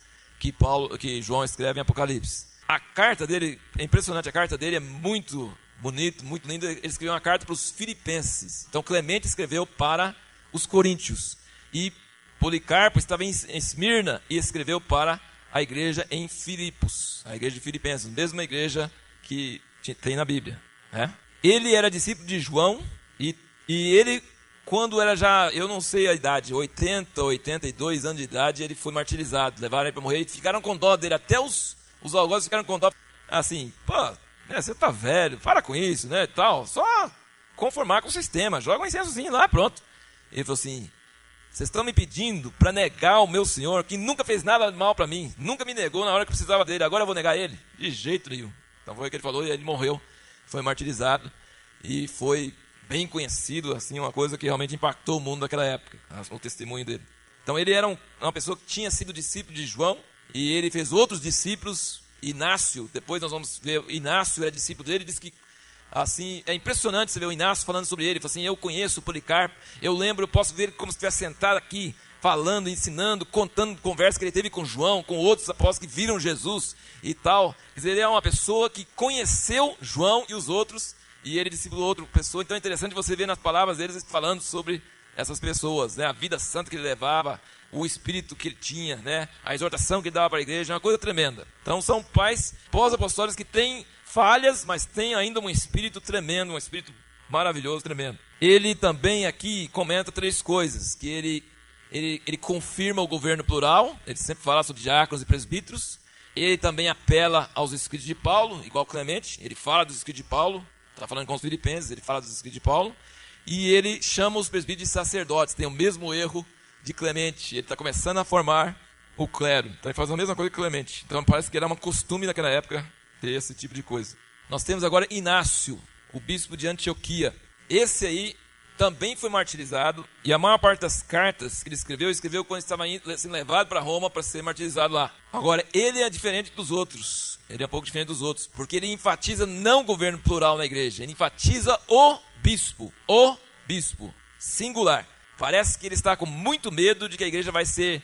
que João escreve em Apocalipse. A carta dele, é impressionante, a carta dele é muito bonita, muito linda. Ele escreveu uma carta para os filipenses. Então Clemente escreveu para os coríntios. E Policarpo estava em Esmirna e escreveu para a igreja em Filipos, a igreja de Filipenses, a mesma igreja que tem na Bíblia, né? Ele era discípulo de João e ele, quando era já, eu não sei a idade, 80, 82 anos de idade, ele foi martirizado. Levaram ele para morrer e ficaram com dó dele, até os algozes ficaram com dó, assim, pô, né, você tá velho, para com isso, né, tal, só conformar com o sistema, joga um incensozinho lá, pronto. Ele falou assim: vocês estão me pedindo para negar o meu Senhor, que nunca fez nada mal para mim, nunca me negou na hora que precisava dele, agora eu vou negar ele? De jeito nenhum. Então foi o que ele falou, e ele morreu, foi martirizado, e foi bem conhecido, assim, uma coisa que realmente impactou o mundo naquela época, o testemunho dele. Então ele era uma pessoa que tinha sido discípulo de João, e ele fez outros discípulos. Inácio, depois nós vamos ver, Inácio era discípulo dele, diz que, assim, é impressionante você ver o Inácio falando sobre ele, ele falou assim: eu conheço o Policarpo, eu lembro, eu posso ver ele como se estivesse sentado aqui, falando, ensinando, contando conversa que ele teve com João, com outros apóstolos que viram Jesus e tal. Quer dizer, ele é uma pessoa que conheceu João e os outros, e ele discipulou outra pessoa. Então é interessante você ver nas palavras deles falando sobre essas pessoas, né? A vida santa que ele levava, o espírito que ele tinha, né? A exortação que ele dava para a igreja, é uma coisa tremenda. Então são pais pós-apostólicos que têm falhas, mas têm ainda um espírito tremendo, um espírito maravilhoso, tremendo. Ele também aqui comenta 3 coisas, que ele confirma o governo plural, ele sempre fala sobre diáconos e presbíteros. Ele também apela aos escritos de Paulo, igual Clemente, ele fala dos escritos de Paulo, está falando com os filipenses, ele fala dos escritos de Paulo, e ele chama os presbíteros de sacerdotes, tem o mesmo erro de Clemente, ele está começando a formar o clero, então ele faz a mesma coisa que Clemente, então parece que era um costume naquela época ter esse tipo de coisa. Nós temos agora Inácio, o bispo de Antioquia. Esse aí também foi martirizado, e a maior parte das cartas que ele escreveu quando estava sendo levado para Roma para ser martirizado lá. Agora, ele é diferente dos outros, ele é um pouco diferente dos outros, porque ele enfatiza não o governo plural na igreja, ele enfatiza o bispo, singular. Parece que ele está com muito medo de que a igreja vai ser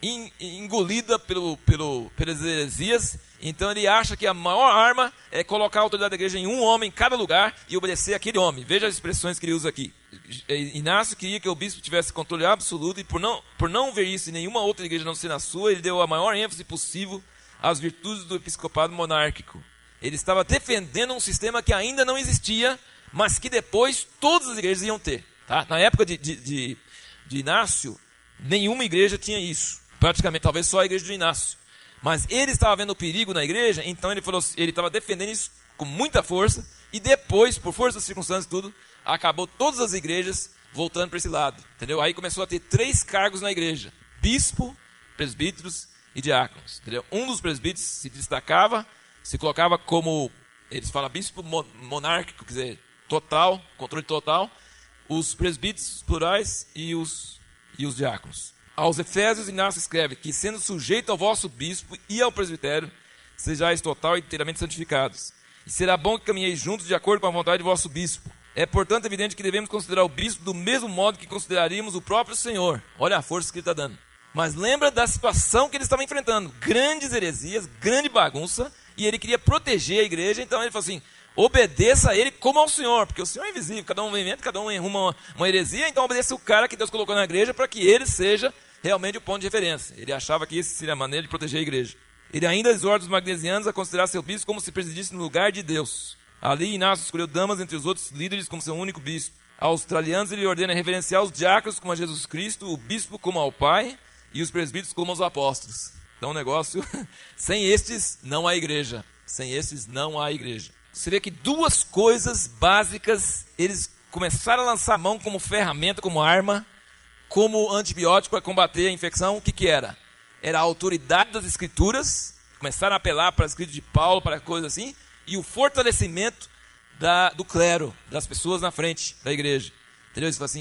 engolida pelas heresias, então ele acha que a maior arma é colocar a autoridade da igreja em um homem em cada lugar e obedecer aquele homem. Veja as expressões que ele usa aqui. Inácio queria que o bispo tivesse controle absoluto, e por não ver isso em nenhuma outra igreja não ser na sua, ele deu a maior ênfase possível às virtudes do episcopado monárquico. Ele estava defendendo um sistema que ainda não existia, mas que depois todas as igrejas iam ter. Tá? Na época de Inácio, nenhuma igreja tinha isso. Praticamente, talvez só a igreja de Inácio. Mas ele estava vendo o perigo na igreja, então ele estava defendendo isso com muita força, e depois, por força das circunstâncias e tudo, acabou todas as igrejas voltando para esse lado. Entendeu? Aí começou a ter 3 cargos na igreja: bispo, presbíteros e diáconos. Entendeu? Um dos presbíteros se destacava, se colocava como, eles falam bispo monárquico, quer dizer, total, controle total, os presbíteros plurais e os diáconos. Aos Efésios, Inácio escreve que, sendo sujeito ao vosso bispo e ao presbitério, sejais total e inteiramente santificados. E será bom que caminheis juntos de acordo com a vontade de vosso bispo. É, portanto, evidente que devemos considerar o bispo do mesmo modo que consideraríamos o próprio Senhor. Olha a força que ele está dando. Mas lembra da situação que ele estava enfrentando. Grandes heresias, grande bagunça, e ele queria proteger a igreja, então ele falou assim: obedeça a ele como ao Senhor, porque o Senhor é invisível, cada um inventa, cada um arruma uma heresia, então obedeça o cara que Deus colocou na igreja para que ele seja realmente o ponto de referência. Ele achava que isso seria a maneira de proteger a igreja. Ele ainda exorta os magnesianos a considerar seu bispo como se presidisse no lugar de Deus. Ali, Inácio escolheu Damas entre os outros líderes como seu único bispo. Aos australianos, ele ordena reverenciar os diáconos como a Jesus Cristo, o bispo como ao Pai e os presbíteros como aos apóstolos. Então, o negócio, sem estes, não há igreja. Sem estes, não há igreja. Você vê que 2 coisas básicas eles começaram a lançar a mão como ferramenta, como arma, como antibiótico para combater a infecção. O que era? Era a autoridade das escrituras, começaram a apelar para as escritas de Paulo, para coisas assim, e o fortalecimento do clero, das pessoas na frente da igreja. Entendeu? Eles falam assim,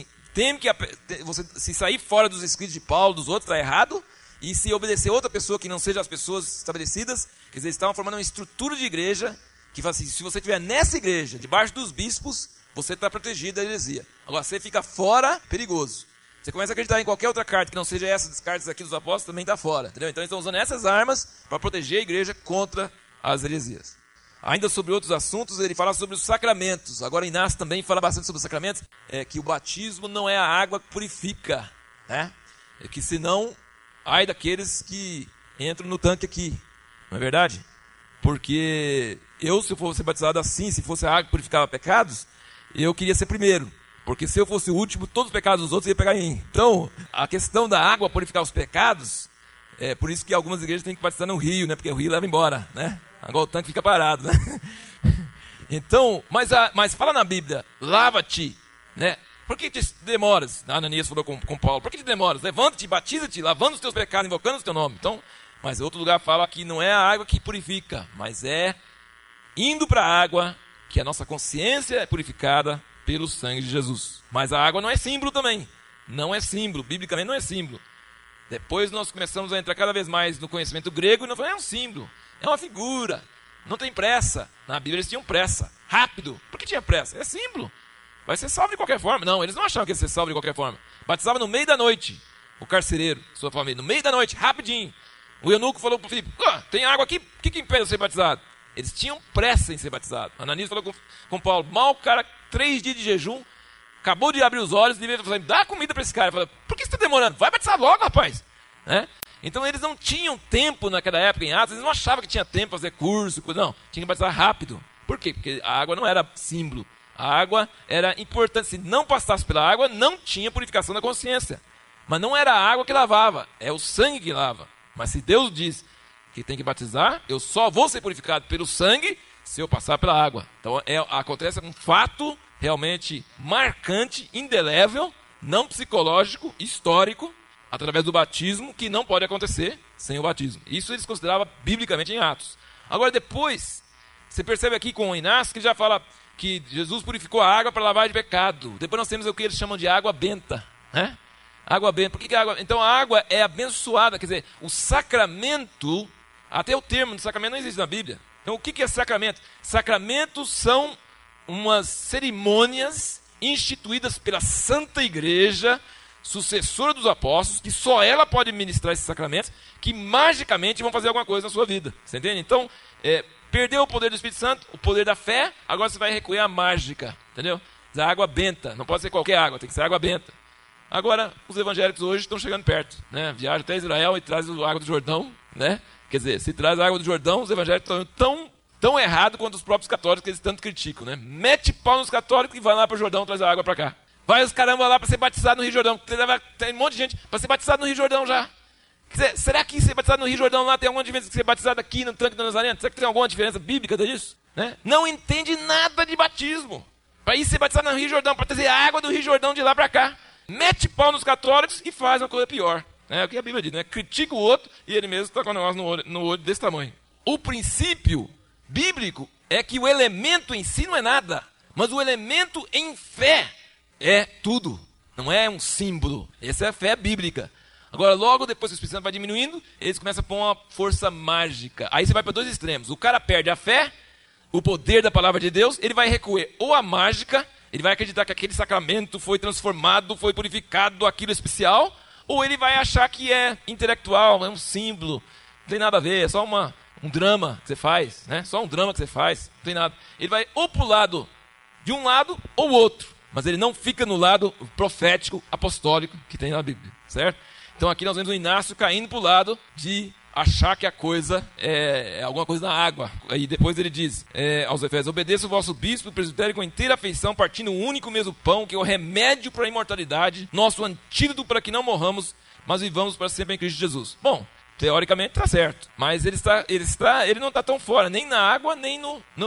você se sair fora dos escritos de Paulo, dos outros, está errado, e se obedecer outra pessoa que não seja as pessoas estabelecidas, quer dizer, eles estavam formando uma estrutura de igreja, que fala assim, se você estiver nessa igreja, debaixo dos bispos, você está protegido da heresia. Agora, você fica fora, perigoso. Você começa a acreditar em qualquer outra carta que não seja essas cartas aqui dos apóstolos, também está fora. Entendeu? Então eles estão usando essas armas para proteger a igreja contra as heresias. Ainda sobre outros assuntos, ele fala sobre os sacramentos. Agora Inácio também fala bastante sobre os sacramentos, que o batismo não é a água que purifica, né? É que senão, ai daqueles que entram no tanque aqui. Não é verdade? Porque eu, se eu fosse batizado assim, se fosse a água que purificava pecados, eu queria ser primeiro. Porque se eu fosse o último, todos os pecados dos outros iam pegar em mim. Então, a questão da água purificar os pecados, é por isso que algumas igrejas têm que batizar no rio, né? Porque o rio leva embora, né? Agora o tanque fica parado, né? Então, mas fala na Bíblia, lava-te, né? Por que te demoras? Ananias falou com Paulo, por que te demoras? Levanta-te, batiza-te, lavando os teus pecados, invocando o teu nome. Então, mas outro lugar fala que não é a água que purifica, mas é indo para a água, que a nossa consciência é purificada pelo sangue de Jesus. Mas a água não é símbolo também. Não é símbolo. Biblicamente não é símbolo. Depois nós começamos a entrar cada vez mais no conhecimento grego e nós falamos, é um símbolo. É uma figura. Não tem pressa. Na Bíblia eles tinham pressa. Rápido. Por que tinha pressa? É símbolo. Vai ser salvo de qualquer forma. Não, eles não achavam que ia ser salvo de qualquer forma. Batizava no meio da noite. o carcereiro, sua família, no meio da noite, rapidinho. O eunuco falou para Filipe, tem água aqui, o que impede de ser batizado? Eles tinham pressa em ser batizados. Ananias falou com Paulo, mal o cara, 3 dias de jejum, acabou de abrir os olhos, e falou, dá comida para esse cara. Falou, por que você está demorando? Vai batizar logo, rapaz. Né? Então eles não tinham tempo naquela época em Atos, eles não achavam que tinha tempo para fazer curso, não, tinha que batizar rápido. Por quê? Porque a água não era símbolo, a água era importante. Se não passasse pela água, não tinha purificação da consciência. Mas não era a água que lavava, é o sangue que lava. Mas se Deus diz que tem que batizar, eu só vou ser purificado pelo sangue se eu passar pela água. Então acontece um fato realmente marcante, indelével, não psicológico, histórico, através do batismo, que não pode acontecer sem o batismo. Isso eles consideravam biblicamente em Atos. Agora depois, você percebe aqui com o Inácio que ele já fala que Jesus purificou a água para lavar de pecado. Depois nós temos o que eles chamam de água benta, né? Água benta. Por que é água? Então a água é abençoada, quer dizer, o sacramento, até o termo do sacramento não existe na Bíblia. Então o que é sacramento? Sacramentos são umas cerimônias instituídas pela Santa Igreja, sucessora dos apóstolos, que só ela pode ministrar esses sacramentos, que magicamente vão fazer alguma coisa na sua vida. Você entende? Então, perdeu o poder do Espírito Santo, o poder da fé, agora você vai recorrer à mágica, entendeu? A água benta, não pode ser qualquer água, tem que ser água benta. Agora, os evangélicos hoje estão chegando perto, né? Viajam até Israel e trazem a água do Jordão, né? Quer dizer, se traz a água do Jordão, os evangélicos estão tão errados quanto os próprios católicos que eles tanto criticam, né? Mete pau nos católicos e vai lá para o Jordão traz a água para cá. Vai os caramba lá para ser batizado no Rio Jordão. Tem um monte de gente para ser batizado no Rio Jordão já. Quer dizer, será que ser batizado no Rio Jordão lá tem alguma diferença que ser batizado aqui no tanque da Nazareno? Será que tem alguma diferença bíblica disso? Né? Não entende nada de batismo. Para ir ser batizado no Rio Jordão, para trazer a água do Rio Jordão de lá para cá. Mete pau nos católicos e faz uma coisa pior. É o que a Bíblia diz, né? Critica o outro e ele mesmo está com o negócio no olho desse tamanho. O princípio bíblico é que o elemento em si não é nada, mas o elemento em fé é tudo. Não é um símbolo. Essa é a fé bíblica. Agora, logo depois que o Espírito Santo vai diminuindo, eles começam a pôr uma força mágica. Aí você vai para 2 extremos. O cara perde a fé, o poder da palavra de Deus, ele vai recorrer ou à mágica, ele vai acreditar que aquele sacramento foi transformado, foi purificado, aquilo especial, ou ele vai achar que é intelectual, é um símbolo, não tem nada a ver, é só um drama que você faz, né? Só um drama que você faz, não tem nada. Ele vai ou para o lado de um lado ou outro, mas ele não fica no lado profético, apostólico que tem na Bíblia, certo? Então aqui nós vemos o Inácio caindo para o lado de achar que a coisa é alguma coisa na água. Aí depois ele diz aos Efésios, obedeça o vosso bispo, o presbitério com inteira afeição, partindo um único mesmo pão, que é o remédio para a imortalidade, nosso antídoto para que não morramos, mas vivamos para sempre em Cristo Jesus. Bom, teoricamente está certo, mas ele não está tão fora, nem na água, nem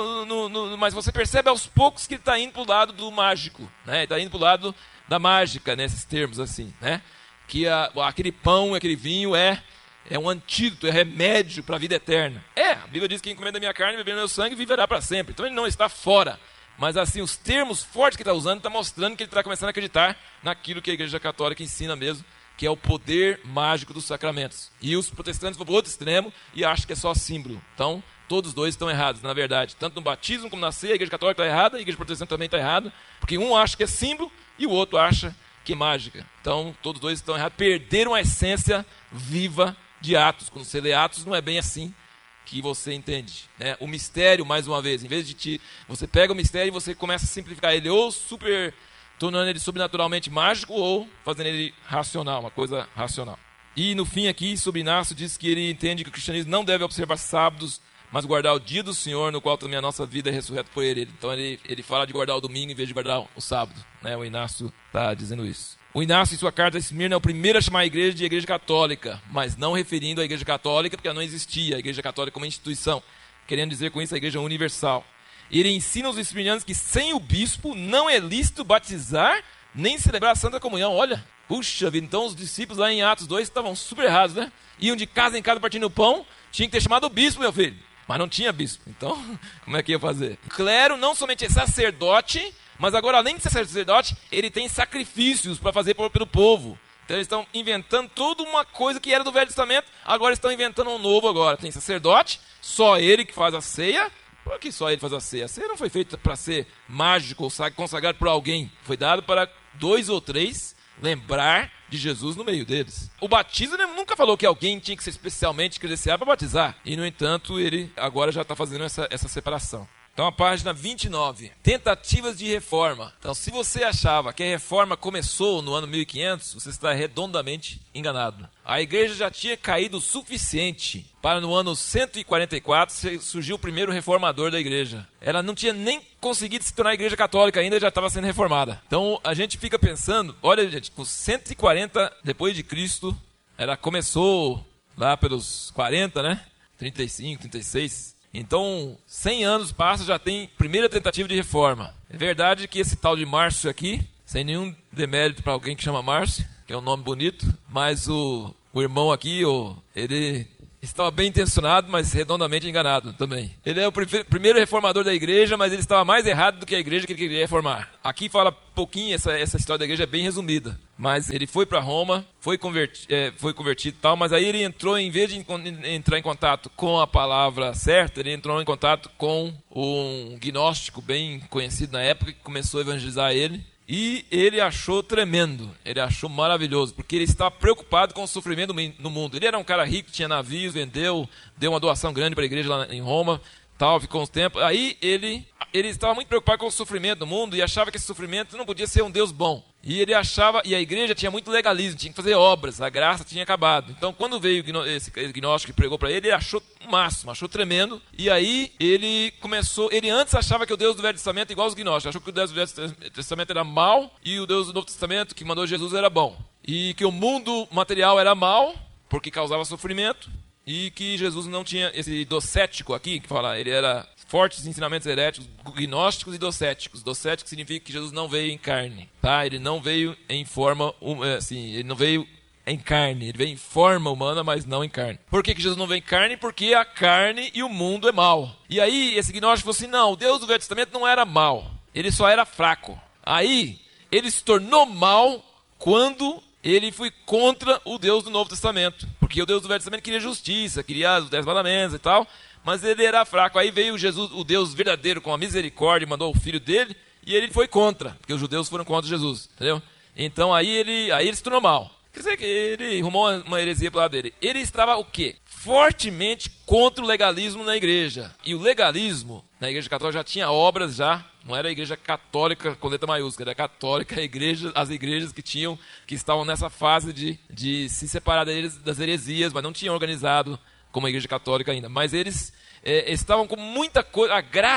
mas você percebe aos poucos que ele está indo para o lado do mágico, né? Ele está indo para o lado da mágica, nesses termos assim, né? Que aquele pão, aquele vinho é um antídoto, é remédio para a vida eterna. A Bíblia diz que quem comer da minha carne e beber do meu sangue viverá para sempre. Então ele não está fora. Mas assim, os termos fortes que ele está usando, está mostrando que ele está começando a acreditar naquilo que a Igreja Católica ensina mesmo, que é o poder mágico dos sacramentos. E os protestantes vão para o outro extremo e acham que é só símbolo. Então, todos os dois estão errados, na verdade. Tanto no batismo como na ceia, a Igreja Católica está errada, a Igreja Protestante também está errada, porque um acha que é símbolo e o outro acha que é mágica. Então, todos os dois estão errados, perderam a essência viva de Atos. Quando você lê Atos, não é bem assim que você entende, né? O mistério, mais uma vez, em vez de você pega o mistério e você começa a simplificar ele, ou tornando ele sobrenaturalmente mágico, ou fazendo ele racional, uma coisa racional. E no fim aqui, sobre Inácio, diz que ele entende que o cristianismo não deve observar sábados, mas guardar o dia do Senhor, no qual também a nossa vida é ressurreta por ele. Então ele fala de guardar o domingo em vez de guardar o sábado, né? O Inácio está dizendo isso. O Inácio, em sua carta a Esmirna, é o primeiro a chamar a igreja de igreja católica, mas não referindo à igreja católica, porque ela não existia, a igreja católica como instituição, querendo dizer com isso a igreja universal. Ele ensina aos esmirnianos que sem o bispo não é lícito batizar nem celebrar a Santa Comunhão. Olha, puxa vida, então os discípulos lá em Atos 2 estavam super errados, né? Iam de casa em casa partindo o pão, tinha que ter chamado o bispo, meu filho. Mas não tinha bispo, então como é que ia fazer? O clero não somente é sacerdote, mas agora, além de ser sacerdote, ele tem sacrifícios para fazer pelo povo. Então eles estão inventando toda uma coisa que era do Velho Testamento, agora estão inventando um novo agora. Tem sacerdote, só ele que faz a ceia. Por que só ele faz a ceia? A ceia não foi feita para ser mágico ou consagrado por alguém. Foi dado para 2 ou 3 lembrar de Jesus no meio deles. O batismo nunca falou que alguém tinha que ser especialmente credenciado para batizar. E, no entanto, ele agora já está fazendo essa separação. Então, a página 29, tentativas de reforma. Então, se você achava que a reforma começou no ano 1500, você está redondamente enganado. A igreja já tinha caído o suficiente para, no ano 144, surgir o primeiro reformador da igreja. Ela não tinha nem conseguido se tornar igreja católica ainda, já estava sendo reformada. Então, a gente fica pensando, olha, gente, com 140 depois de Cristo, ela começou lá pelos 40, né? 35, 36... Então, 100 anos passam, já tem primeira tentativa de reforma. É verdade que esse tal de Márcio aqui, sem nenhum demérito para alguém que chama Márcio, que é um nome bonito, mas o irmão aqui, ele estava bem intencionado, mas redondamente enganado também. Ele é o primeiro reformador da igreja, mas ele estava mais errado do que a igreja que ele queria reformar. Aqui fala pouquinho, essa história da igreja é bem resumida. Mas ele foi para Roma, foi convertido e tal, mas aí ele entrou, em vez de entrar em contato com a palavra certa, ele entrou em contato com um gnóstico bem conhecido na época, que começou a evangelizar ele. E ele achou tremendo, ele achou maravilhoso, porque ele estava preocupado com o sofrimento no mundo. Ele era um cara rico, tinha navios, vendeu, deu uma doação grande para a igreja lá em Roma, tal, ficou uns tempos. Aí ele estava muito preocupado com o sofrimento do mundo e achava que esse sofrimento não podia ser um Deus bom. E ele achava, e a igreja tinha muito legalismo, tinha que fazer obras, a graça tinha acabado. Então, quando veio esse gnóstico que pregou para ele achou o máximo, achou tremendo. E aí ele antes achava que o Deus do Velho Testamento, igual os gnósticos, achou que o Deus do Velho Testamento era mau e o Deus do Novo Testamento, que mandou Jesus, era bom. E que o mundo material era mau, porque causava sofrimento, e que Jesus não tinha esse docético aqui, que fala, ele era fortes ensinamentos heréticos, gnósticos e docéticos. Docético significa que Jesus não veio em carne, tá? Ele não veio em forma, ele não veio em carne, ele veio em forma humana, mas não em carne. Por que Jesus não veio em carne? Porque a carne e o mundo é mau. E aí esse gnóstico falou assim, não, o Deus do Velho Testamento não era mau, ele só era fraco. Aí ele se tornou mau quando ele foi contra o Deus do Novo Testamento, porque o Deus do Velho Testamento queria justiça, queria os 10 mandamentos e tal, mas ele era fraco. Aí veio Jesus, o Deus verdadeiro, com a misericórdia, mandou o filho dele, e ele foi contra, porque os judeus foram contra Jesus, entendeu? Então aí ele se tornou mal. Quer dizer que ele arrumou uma heresia para lado dele. Ele estava o quê? Fortemente contra o legalismo na igreja. E o legalismo na igreja católica já tinha obras já. Não era a igreja católica com letra maiúscula, era católica as igrejas que estavam nessa fase de se separar das heresias, mas não tinham organizado como a igreja católica ainda. Mas eles estavam com muita coisa,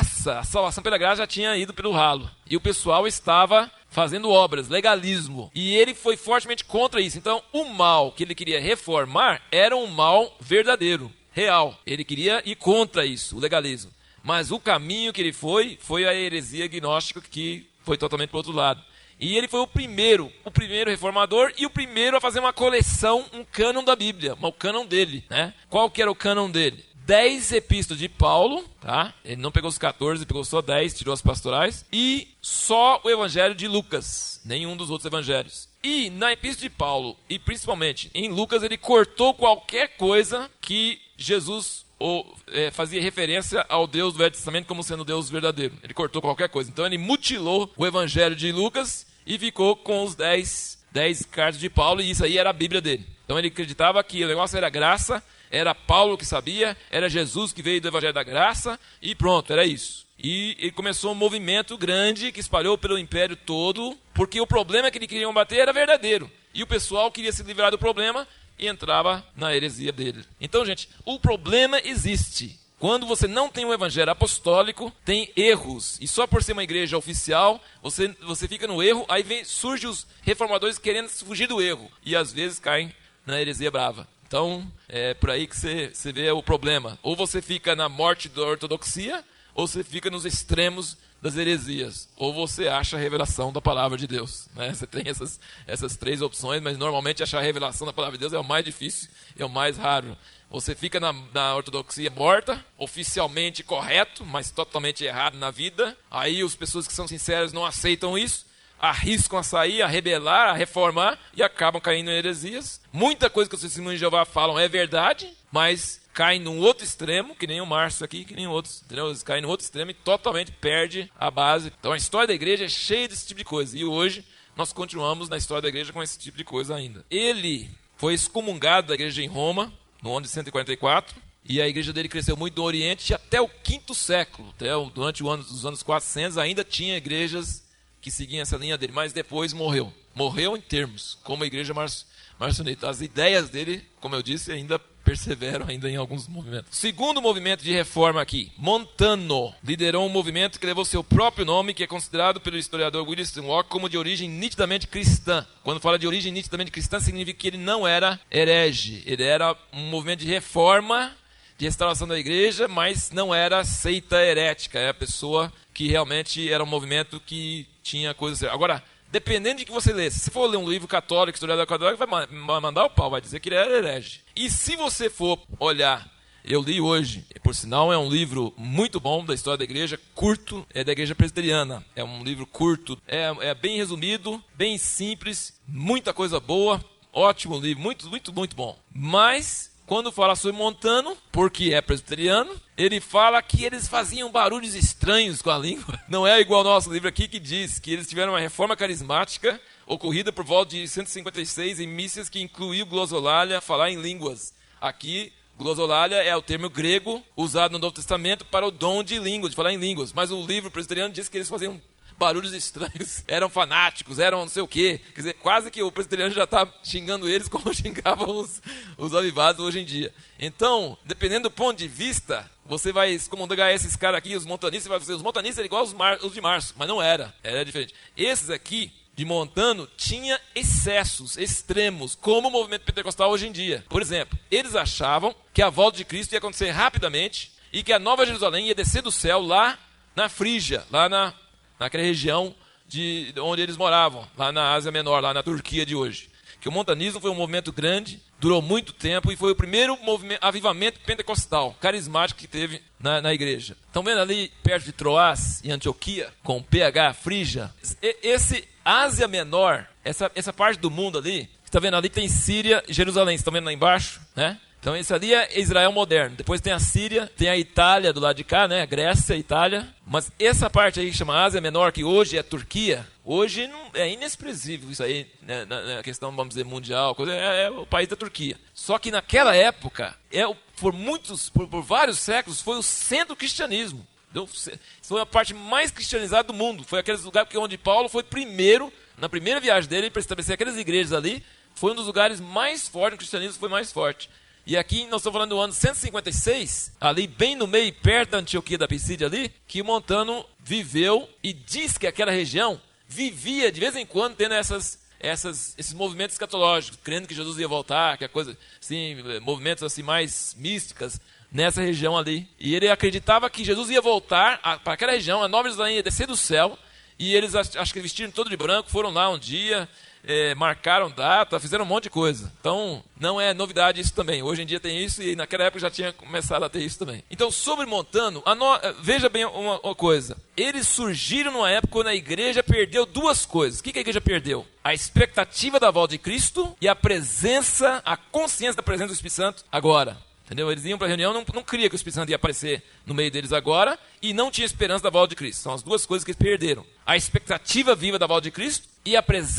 a salvação pela graça já tinha ido pelo ralo. E o pessoal estava fazendo obras, legalismo. E ele foi fortemente contra isso. Então, o mal que ele queria reformar era um mal verdadeiro, real. Ele queria ir contra isso, o legalismo. Mas o caminho que ele foi a heresia gnóstica, que foi totalmente para o outro lado. E ele foi o primeiro reformador e o primeiro a fazer uma coleção, um cânon da Bíblia, o cânon dele, né? Qual que era o cânon dele? 10 epístolas de Paulo, tá? Ele não pegou os 14, pegou só 10, tirou as pastorais. E só o evangelho de Lucas, nenhum dos outros evangelhos. E na epístola de Paulo, e principalmente em Lucas, ele cortou qualquer coisa que Jesus fazia referência ao Deus do Velho Testamento como sendo o Deus verdadeiro. Ele cortou qualquer coisa. Então ele mutilou o evangelho de Lucas e ficou com os 10 cartas de Paulo, e isso aí era a Bíblia dele. Então ele acreditava que o negócio era graça, era Paulo que sabia, era Jesus que veio do evangelho da graça, e pronto, era isso. E ele começou um movimento grande que espalhou pelo império todo, porque o problema que ele queria combater era verdadeiro. E o pessoal queria se livrar do problema e entrava na heresia dele. Então, gente, o problema existe. Quando você não tem um evangelho apostólico, tem erros. E só por ser uma igreja oficial, você fica no erro, aí surgem os reformadores querendo fugir do erro. E às vezes caem na heresia brava. Então, é por aí que você vê o problema. Ou você fica na morte da ortodoxia, ou você fica nos extremos das heresias. Ou você acha a revelação da palavra de Deus, né? Você tem essas 3 opções, mas normalmente achar a revelação da palavra de Deus é o mais difícil, é o mais raro. Você fica na ortodoxia morta, oficialmente correto, mas totalmente errado na vida. Aí as pessoas que são sinceras não aceitam isso, arriscam a sair, a rebelar, a reformar e acabam caindo em heresias. Muita coisa que os testemunhos de Jeová falam é verdade, mas caem num outro extremo, que nem o Márcio aqui, que nem outros, entendeu? Eles caem num outro extremo e totalmente perde a base. Então a história da igreja é cheia desse tipo de coisa. E hoje nós continuamos na história da igreja com esse tipo de coisa ainda. Ele foi excomungado da igreja em Roma, no ano de 144, e a igreja dele cresceu muito no Oriente até o 5º século. Durante os anos 400 ainda tinha igrejas que seguiam essa linha dele, mas depois morreu. Morreu em termos, como a igreja marcionita. As ideias dele, como eu disse, ainda perseveram ainda em alguns movimentos. O segundo movimento de reforma aqui, Montano, liderou um movimento que levou seu próprio nome, que é considerado pelo historiador William Walker como de origem nitidamente cristã. Quando fala de origem nitidamente cristã, significa que ele não era herege. Ele era um movimento de reforma, de restauração da igreja, mas não era seita herética. É a pessoa que realmente era um movimento que tinha coisas... Agora, dependendo de que você lê, se for ler um livro católico, historiador católico, vai mandar o pau, vai dizer que ele era herege. E se você for olhar, eu li hoje, por sinal é um livro muito bom da história da igreja, curto, é da igreja presbiteriana. É um livro curto, é bem resumido, bem simples, muita coisa boa, ótimo livro, muito, muito, muito bom. Mas... quando fala sobre Montano, porque é presbiteriano, ele fala que eles faziam barulhos estranhos com a língua. Não é igual ao nosso livro aqui que diz que eles tiveram uma reforma carismática ocorrida por volta de 156 em missas que incluiu glosolalia, falar em línguas. Aqui, glosolalia é o termo grego usado no Novo Testamento para o dom de língua, de falar em línguas. Mas o livro presbiteriano diz que eles faziam barulhos estranhos, eram fanáticos, eram não sei o quê. Quer dizer, quase que o presbiteriano já está xingando eles como xingavam os avivados hoje em dia. Então, dependendo do ponto de vista, você vai excomungir esses caras aqui, os montanistas, vai dizer, os montanistas eram igual os de março, mas não era diferente. Esses aqui, de Montano, tinha excessos extremos, como o movimento pentecostal hoje em dia. Por exemplo, eles achavam que a volta de Cristo ia acontecer rapidamente e que a Nova Jerusalém ia descer do céu lá na Frígia, lá naquela região de onde eles moravam, lá na Ásia Menor, lá na Turquia de hoje. Que o montanismo foi um movimento grande, durou muito tempo e foi o primeiro avivamento pentecostal, carismático que teve na igreja. Estão vendo ali perto de Troás e Antioquia, com PH, Frígia? Esse Ásia Menor, essa parte do mundo ali, está vendo ali tem Síria e Jerusalém, estão vendo lá embaixo, né? Então esse ali é Israel moderno. Depois tem a Síria, tem a Itália do lado de cá, né? Grécia, Itália. Mas essa parte aí que chama Ásia Menor, que hoje é a Turquia, hoje não, é inexpressível isso aí, né? Na questão, vamos dizer, mundial, é o país da Turquia. Só que naquela época, por vários séculos, foi o centro do cristianismo. Foi a parte mais cristianizada do mundo. Foi aqueles lugares onde Paulo foi primeiro, na primeira viagem dele, para estabelecer aquelas igrejas ali, foi um dos lugares mais fortes, o cristianismo foi mais forte. E aqui nós estamos falando do ano 156, ali bem no meio, perto da Antioquia da Pisídia ali, que Montano viveu e diz que aquela região vivia de vez em quando tendo esses movimentos escatológicos, crendo que Jesus ia voltar, que a coisa, assim, movimentos assim mais místicas nessa região ali. E ele acreditava que Jesus ia voltar para aquela região, a Nova Jerusalém ia descer do céu, e eles acho que vestiram todo de branco, foram lá um dia, marcaram data, fizeram um monte de coisa. Então, não é novidade isso também. Hoje em dia tem isso e naquela época já tinha começado a ter isso também. Então, sobre Montano, veja bem uma coisa. Eles surgiram numa época quando a igreja perdeu duas coisas. O que a igreja perdeu? A expectativa da volta de Cristo e a consciência da presença do Espírito Santo agora. Entendeu? Eles iam para a reunião, não queria que o Espírito Santo ia aparecer no meio deles agora e não tinha esperança da volta de Cristo. São as duas coisas que eles perderam. A expectativa viva da volta de Cristo e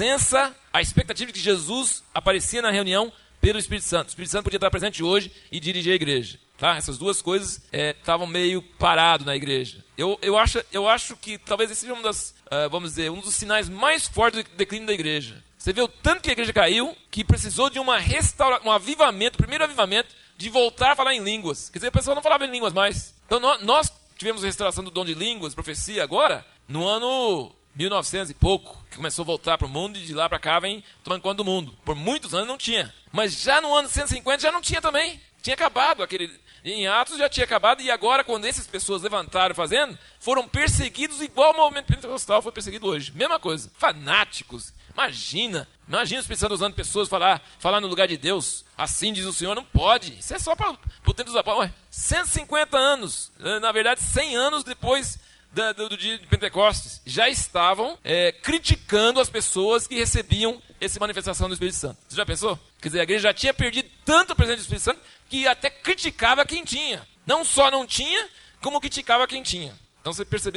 a expectativa de que Jesus aparecia na reunião pelo Espírito Santo. O Espírito Santo podia estar presente hoje e dirigir a igreja. Tá? Essas duas coisas estavam meio paradas na igreja. Eu acho que talvez esse seja um dos sinais mais fortes do declínio da igreja. Você vê o tanto que a igreja caiu, que precisou de um avivamento, primeiro avivamento, de voltar a falar em línguas. Quer dizer, a pessoa não falava em línguas mais. Então nós tivemos a restauração do dom de línguas, profecia, agora, no ano 1900 e pouco, que começou a voltar para o mundo e de lá para cá vem tomando conta do mundo. Por muitos anos não tinha. Mas já no ano 150 já não tinha também. Tinha acabado. Em Atos já tinha acabado e agora, quando essas pessoas levantaram fazendo, foram perseguidos igual o movimento pentecostal foi perseguido hoje. Mesma coisa. Fanáticos. Imagina o Espírito Santo usando pessoas falar no lugar de Deus. Assim diz o Senhor, não pode. Isso é só para o tempo dos apóstolos. 150 anos, na verdade 100 anos depois do dia de Pentecostes, já estavam criticando as pessoas que recebiam essa manifestação do Espírito Santo. Você já pensou? Quer dizer, a igreja já tinha perdido tanto a presença do Espírito Santo que até criticava quem tinha. Não só não tinha, como criticava quem tinha. Então você percebeu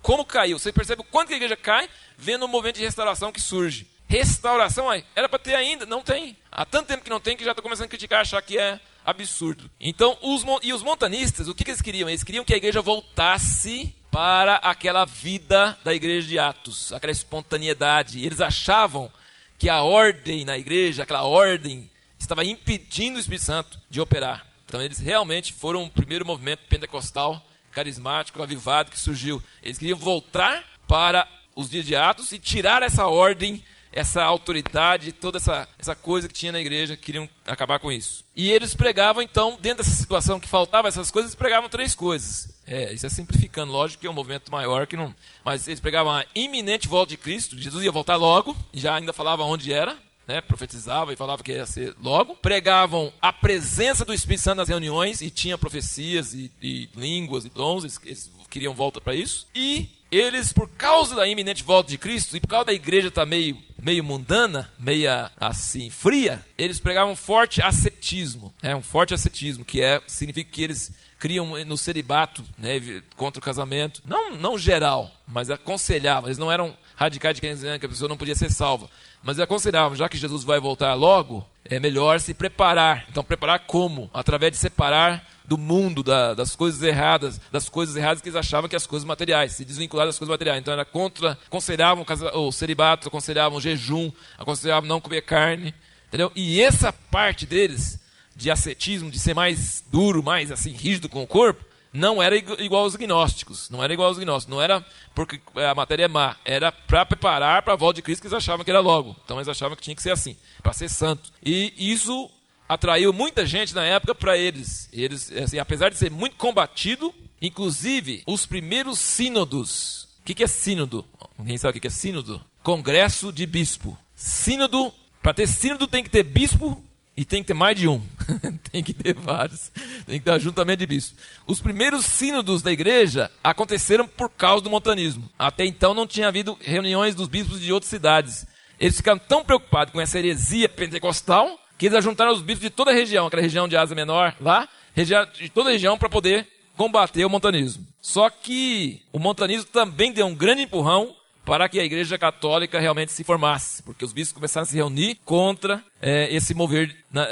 como caiu. Você percebe o quanto que a igreja cai vendo o movimento de restauração que surge. Restauração, era para ter ainda, não tem. Há tanto tempo que não tem que já está começando a criticar, achar que é absurdo. Então, os montanistas, o que eles queriam? Eles queriam que a igreja voltasse para aquela vida da igreja de Atos, aquela espontaneidade. Eles achavam que a ordem na igreja, aquela ordem, estava impedindo o Espírito Santo de operar. Então, eles realmente foram o primeiro movimento pentecostal, carismático, avivado que surgiu. Eles queriam voltar para os dias de Atos e tirar essa ordem, essa autoridade, toda essa coisa que tinha na igreja, queriam acabar com isso. E eles pregavam, então, dentro dessa situação que faltava essas coisas, eles pregavam 3 coisas. Isso é simplificando, lógico que é um movimento maior que não... Mas eles pregavam a iminente volta de Cristo, Jesus ia voltar logo, e já ainda falava onde era, né? Profetizava e falava que ia ser logo. Pregavam a presença do Espírito Santo nas reuniões, e tinha profecias e línguas e dons, eles queriam volta para isso. E eles, por causa da iminente volta de Cristo, e por causa da igreja estar meio mundana, meia assim, fria, eles pregavam forte ascetismo. Um forte ascetismo, que significa que eles criam no celibato, né, contra o casamento. Não geral, mas aconselhavam. Eles não eram radicais de quem dizia que a pessoa não podia ser salva. Mas aconselhavam, já que Jesus vai voltar logo, é melhor se preparar. Então, preparar como? Através de separar do mundo, das coisas erradas que eles achavam que as coisas materiais, se desvincular das coisas materiais. Então, era contra, aconselhavam o celibato, aconselhavam o jejum, aconselhavam não comer carne, entendeu? E essa parte deles, de ascetismo, de ser mais duro, mais assim, rígido com o corpo, não era igual aos gnósticos. Não era porque a matéria é má. Era para preparar para a volta de Cristo, que eles achavam que era logo. Então eles achavam que tinha que ser assim, para ser santo. E isso atraiu muita gente na época para eles. Eles, assim, apesar de ser muito combatido, inclusive os primeiros sínodos. O que é sínodo? Ninguém sabe o que é sínodo? Congresso de bispo. Sínodo, para ter sínodo tem que ter bispo. E tem que ter mais de um. Tem que ter vários. Tem que ter ajuntamento de bispos. Os primeiros sínodos da igreja aconteceram por causa do montanismo. Até então não tinha havido reuniões dos bispos de outras cidades. Eles ficaram tão preocupados com essa heresia pentecostal que eles ajuntaram os bispos de toda a região, aquela região de Ásia Menor lá, de toda a região para poder combater o montanismo. Só que o montanismo também deu um grande empurrão para que a igreja católica realmente se formasse, porque os bispos começaram a se reunir contra esse mover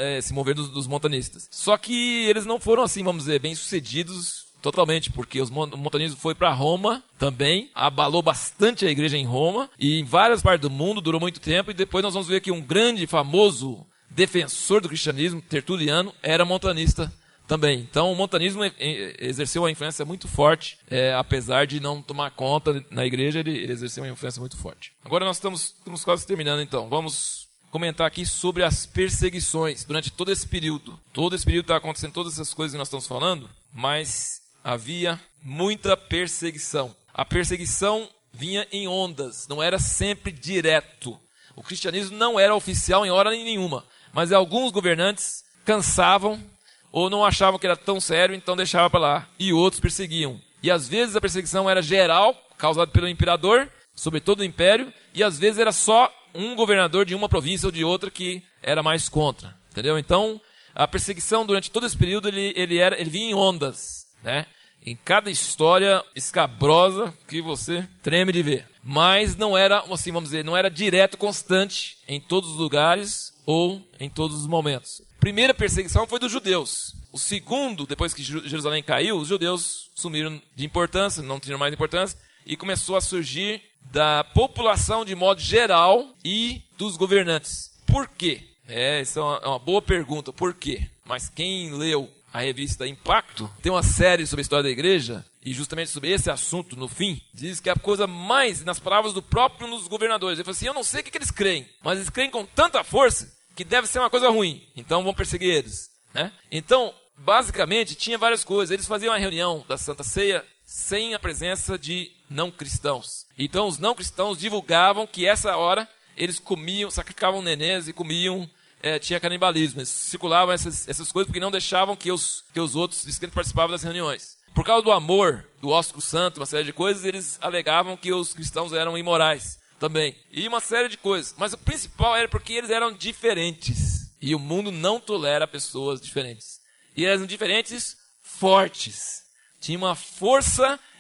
dos montanistas. Só que eles não foram assim, vamos dizer, bem-sucedidos totalmente, porque o montanismo foi para Roma também, abalou bastante a igreja em Roma, e em várias partes do mundo, durou muito tempo, e depois nós vamos ver que um grande, famoso defensor do cristianismo, Tertuliano, era montanista também. Então o montanismo exerceu uma influência muito forte, apesar de não tomar conta na igreja, ele exerceu uma influência muito forte. Agora nós estamos quase terminando, então. Vamos comentar aqui sobre as perseguições durante todo esse período. Todo esse período está acontecendo todas essas coisas que nós estamos falando, mas havia muita perseguição. A perseguição vinha em ondas, não era sempre direto. O cristianismo não era oficial em hora nenhuma, mas alguns governantes cansavam ou não achavam que era tão sério, então deixavam para lá. E outros perseguiam. E às vezes a perseguição era geral, causada pelo imperador, sobre todo o império, e às vezes era só um governador de uma província ou de outra que era mais contra. Entendeu? Então, a perseguição durante todo esse período, ele vinha em ondas, né? Em cada história escabrosa que você treme de ver. Mas não era, assim, vamos dizer, não era direto, constante em todos os lugares ou em todos os momentos. Primeira perseguição foi dos judeus. O segundo, depois que Jerusalém caiu, os judeus sumiram de importância, não tinham mais importância, e começou a surgir da população de modo geral e dos governantes. Por quê? Essa é uma boa pergunta. Por quê? Mas quem leu a revista Impacto tem uma série sobre a história da igreja, e justamente sobre esse assunto, no fim, diz que a coisa mais, nas palavras do próprio dos governadores, ele falou assim, eu não sei o que eles creem, mas eles creem com tanta força que deve ser uma coisa ruim, então vão perseguir eles, né? Então, basicamente, tinha várias coisas. Eles faziam uma reunião da Santa Ceia sem a presença de não cristãos. Então, os não cristãos divulgavam que essa hora eles comiam, sacrificavam nenês e comiam, tinha canibalismo. Eles circulavam essas coisas porque não deixavam que os outros descrentes participavam das reuniões. Por causa do amor, do ósculo santo, uma série de coisas, eles alegavam que os cristãos eram imorais também. E uma série de coisas. Mas o principal era porque eles eram diferentes. E o mundo não tolera pessoas diferentes. E eles eram diferentes, fortes. Tinha uma força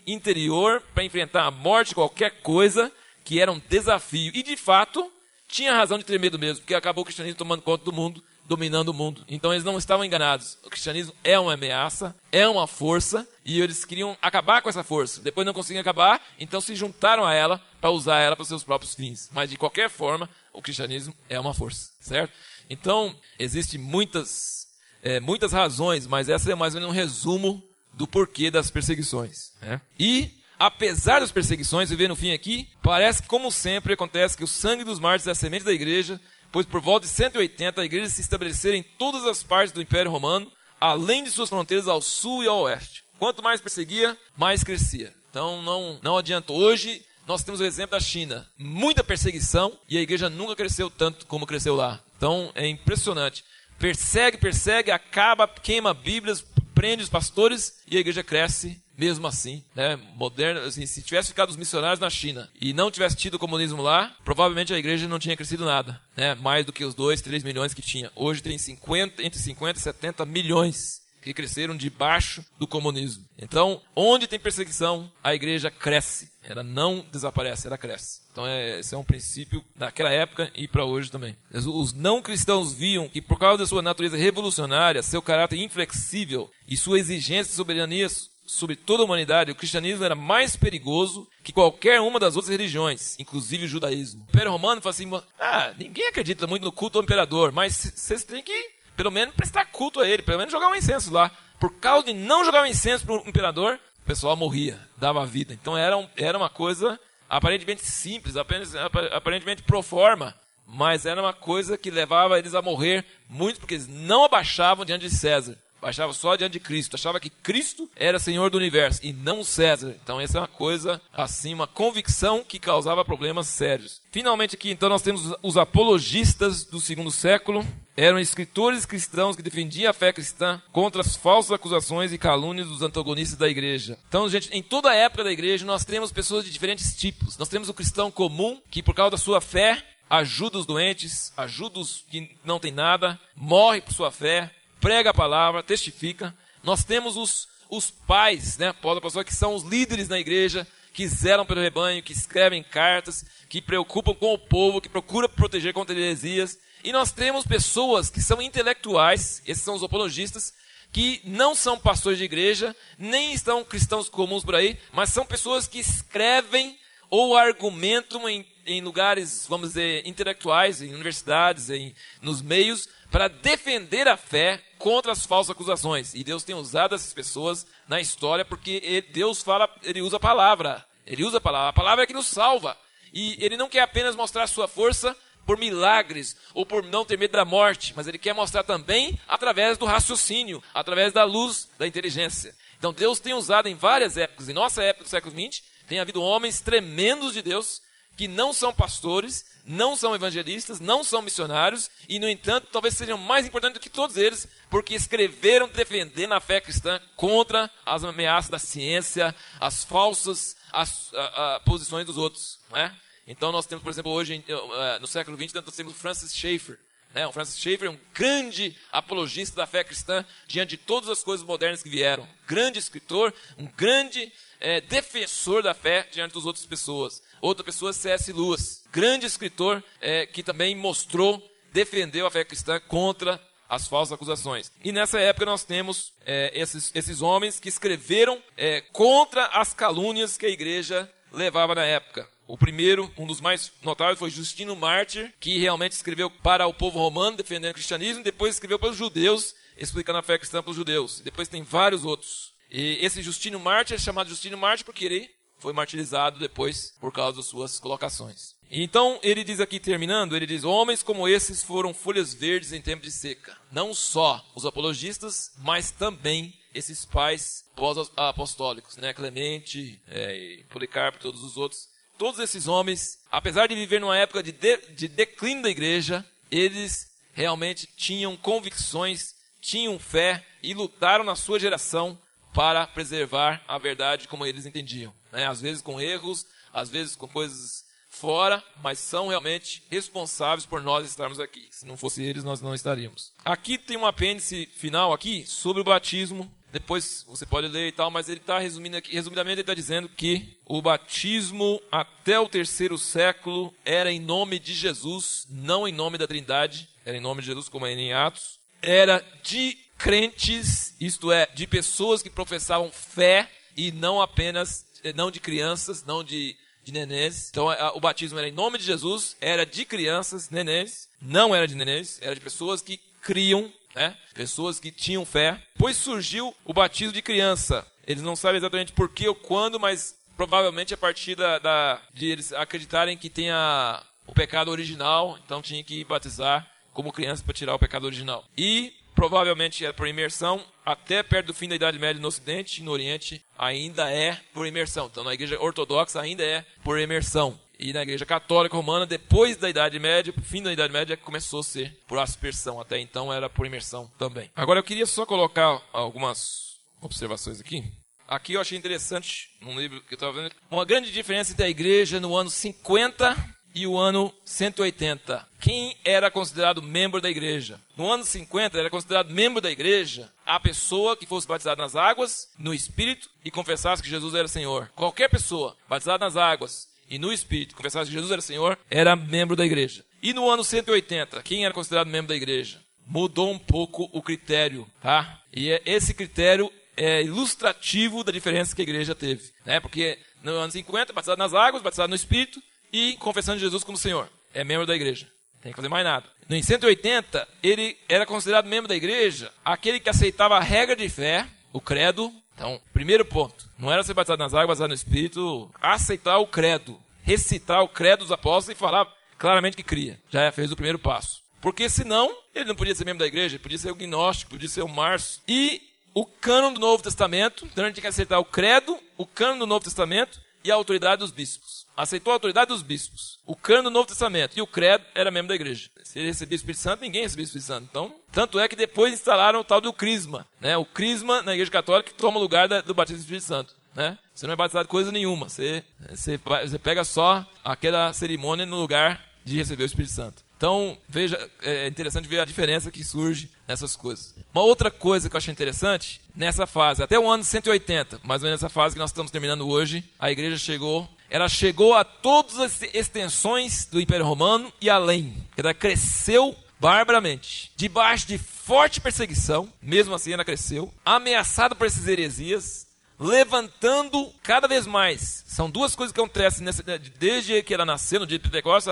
interior para enfrentar a morte, qualquer coisa que era um desafio. E, de fato, tinha razão de ter medo mesmo, porque acabou o cristianismo tomando conta do mundo, dominando o mundo. Então eles não estavam enganados. O cristianismo é uma ameaça, é uma força, e eles queriam acabar com essa força. Depois não conseguiam acabar, então se juntaram a ela para usar ela para os seus próprios fins. Mas de qualquer forma, o cristianismo é uma força, certo? Então, existem muitas razões, mas essa é mais ou menos um resumo do porquê das perseguições, né? E, apesar das perseguições, você vê no fim aqui, parece que, como sempre, acontece que o sangue dos mártires é a semente da igreja, pois por volta de 180 a igreja se estabelecera em todas as partes do Império Romano, além de suas fronteiras ao sul e ao oeste. Quanto mais perseguia, mais crescia. Então não adianta. Hoje nós temos o exemplo da China. Muita perseguição e a igreja nunca cresceu tanto como cresceu lá. Então é impressionante. Persegue, acaba, queima Bíblias, prende os pastores e a igreja cresce mesmo assim, né? Moderno, assim, se tivesse ficado os missionários na China e não tivesse tido o comunismo lá, provavelmente a igreja não tinha crescido nada, né? Mais do que os 2, 3 milhões que tinha. Hoje tem entre 50 e 70 milhões que cresceram debaixo do comunismo. Então, onde tem perseguição, a igreja cresce. Ela não desaparece, ela cresce. Então, esse é um princípio daquela época e para hoje também. Os não cristãos viam que, por causa da sua natureza revolucionária, seu caráter inflexível e sua exigência de soberania sobre toda a humanidade, o cristianismo era mais perigoso que qualquer uma das outras religiões, inclusive o judaísmo. O Império Romano fala assim, ninguém acredita muito no culto ao imperador, mas vocês têm que, pelo menos, prestar culto a ele, pelo menos jogar um incenso lá. Por causa de não jogar um incenso para o imperador, o pessoal morria, dava a vida. Então era uma coisa aparentemente simples, aparentemente pro forma, mas era uma coisa que levava eles a morrer muito, porque eles não abaixavam diante de César. Baixava só diante de Cristo, achava que Cristo era Senhor do universo e não César. Então essa é uma coisa, assim, uma convicção que causava problemas sérios. Finalmente aqui, então, nós temos os apologistas do segundo século. Eram escritores cristãos que defendiam a fé cristã contra as falsas acusações e calúnias dos antagonistas da igreja. Então, gente, em toda a época da igreja, nós temos pessoas de diferentes tipos. Nós temos o cristão comum, que por causa da sua fé, ajuda os doentes, ajuda os que não têm nada, morre por sua fé, prega a palavra, testifica. Nós temos os pais, né, que são os líderes na igreja, que zelam pelo rebanho, que escrevem cartas, que preocupam com o povo, que procuram proteger contra heresias. E nós temos pessoas que são intelectuais, esses são os apologistas, que não são pastores de igreja, nem estão cristãos comuns por aí, mas são pessoas que escrevem ou argumentam em lugares, vamos dizer, intelectuais, em universidades, nos meios, para defender a fé contra as falsas acusações. E Deus tem usado essas pessoas na história porque Deus fala, ele usa a palavra. Ele usa a palavra. A palavra é que nos salva. E ele não quer apenas mostrar a sua força por milagres ou por não ter medo da morte, mas ele quer mostrar também através do raciocínio, através da luz da inteligência. Então Deus tem usado em várias épocas. Em nossa época do século XX, tem havido homens tremendos de Deus que não são pastores, não são evangelistas, não são missionários, e, no entanto, talvez sejam mais importantes do que todos eles, porque escreveram defendendo a fé cristã contra as ameaças da ciência, as falsas posições dos outros, não é? Então, nós temos, por exemplo, hoje, no século XX, nós temos o Francis Schaeffer. O Francis Schaeffer é um grande apologista da fé cristã diante de todas as coisas modernas que vieram. Grande escritor, um grande defensor da fé diante das outras pessoas. Outra pessoa, C.S. Lewis, grande escritor que também defendeu a fé cristã contra as falsas acusações. E nessa época nós temos esses homens que escreveram contra as calúnias que a igreja levava na época. O primeiro, um dos mais notáveis, foi Justino Mártir, que realmente escreveu para o povo romano, defendendo o cristianismo, depois escreveu para os judeus, explicando a fé cristã para os judeus. Depois tem vários outros. E esse Justino Mártir é chamado Justino Mártir porque ele foi martirizado depois por causa das suas colocações. Então, ele diz aqui, terminando, ele diz, homens como esses foram folhas verdes em tempo de seca. Não só os apologistas, mas também esses pais pós-apostólicos, né? Clemente, Policarpo, todos os outros. Todos esses homens, apesar de viver numa época de declínio da igreja, eles realmente tinham convicções, tinham fé e lutaram na sua geração para preservar a verdade como eles entendiam. Às vezes com erros, às vezes com coisas fora, mas são realmente responsáveis por nós estarmos aqui. Se não fosse eles, nós não estaríamos. Aqui tem um apêndice final aqui sobre o batismo. Depois você pode ler e tal, mas ele está resumindo aqui, resumidamente ele está dizendo que o batismo até o 3º século era em nome de Jesus, não em nome da Trindade, era em nome de Jesus, como é em Atos, era de crentes, isto é, de pessoas que professavam fé e não apenas, não de crianças, não de nenês. Então o batismo era em nome de Jesus, era de crianças, nenês, não era de nenês, era de pessoas que criam, né? Pessoas que tinham fé. Depois surgiu o batismo de criança. Eles não sabem exatamente por que ou quando, mas provavelmente a partir de eles acreditarem que tinha o pecado original, então tinha que batizar como criança para tirar o pecado original. E provavelmente era por imersão, até perto do fim da Idade Média no Ocidente e no Oriente ainda é por imersão. Então na Igreja Ortodoxa ainda é por imersão. E na Igreja Católica Romana, depois da Idade Média, pro fim da Idade Média, começou a ser por aspersão. Até então era por imersão também. Agora eu queria só colocar algumas observações aqui. Aqui eu achei interessante, num livro que eu estava vendo, uma grande diferença entre a Igreja no ano 50 e o ano 180. Quem era considerado membro da Igreja? No ano 50 era considerado membro da Igreja a pessoa que fosse batizada nas águas, no Espírito e confessasse que Jesus era Senhor. Qualquer pessoa batizada nas águas e no Espírito, confessasse que Jesus era Senhor, era membro da igreja. E no ano 180, quem era considerado membro da igreja? Mudou um pouco o critério, tá? E esse critério é ilustrativo da diferença que a igreja teve, né? Porque no ano 50, batizado nas águas, batizado no Espírito e confessando Jesus como Senhor. É membro da igreja. Tem que fazer mais nada. No 180, ele era considerado membro da igreja aquele que aceitava a regra de fé, o credo. Então, primeiro ponto, não era ser batizado nas águas, batizado no Espírito, aceitar o credo, recitar o credo dos apóstolos e falar claramente que cria. Já fez o primeiro passo. Porque senão, ele não podia ser membro da igreja, ele podia ser o gnóstico, podia ser o Márcio. E o cânon do Novo Testamento, então ele tinha que aceitar o credo, o cânon do Novo Testamento e a autoridade dos bispos. Aceitou a autoridade dos bispos, o cânon do Novo Testamento e o credo era membro da igreja. Se ele recebia o Espírito Santo, ninguém recebia o Espírito Santo. Então, tanto é que depois instalaram o tal do crisma, né? O crisma na igreja católica que toma o lugar do batismo do Espírito Santo, né? Você não é batizado de coisa nenhuma, você pega só aquela cerimônia no lugar de receber o Espírito Santo. Então, veja, é interessante ver a diferença que surge nessas coisas. Uma outra coisa que eu achei interessante, nessa fase, até o ano 180, mais ou menos nessa fase que nós estamos terminando hoje, a igreja chegou a todas as extensões do Império Romano e além. Ela cresceu barbaramente, debaixo de forte perseguição, mesmo assim ela cresceu, ameaçada por essas heresias, levantando cada vez mais. São duas coisas que acontecem desde que ela nasceu, no dia de Pentecostes,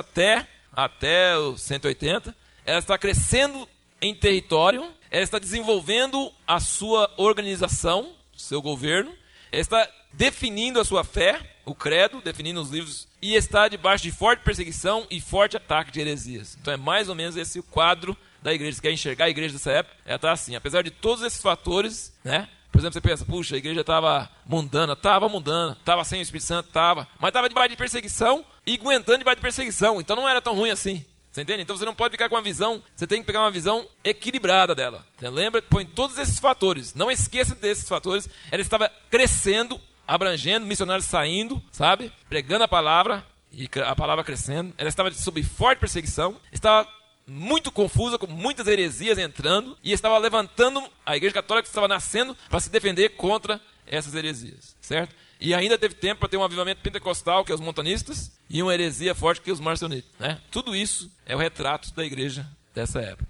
até os 180. Ela está crescendo em território, ela está desenvolvendo a sua organização, seu governo, ela está definindo a sua fé, o credo, definindo os livros, e está debaixo de forte perseguição e forte ataque de heresias. Então é mais ou menos esse o quadro da igreja. Você quer enxergar a igreja dessa época? Ela está assim, apesar de todos esses fatores, né? Por exemplo, você pensa, puxa, a igreja estava mundana, estava sem o Espírito Santo, mas estava debaixo de perseguição e aguentando debaixo de perseguição, então não era tão ruim assim. Você entende? Então você não pode ficar com uma visão, você tem que pegar uma visão equilibrada dela. Você lembra? Põe todos esses fatores, não esqueça desses fatores. Ela estava crescendo, abrangendo, missionários saindo, sabe? Pregando a palavra e a palavra crescendo. Ela estava sob forte perseguição, estava muito confusa, com muitas heresias entrando, e estava levantando, a igreja católica estava nascendo para se defender contra essas heresias, certo? E ainda teve tempo para ter um avivamento pentecostal, que é os montanistas, e uma heresia forte, que é os marcionitas, né? Tudo isso é o retrato da igreja dessa época.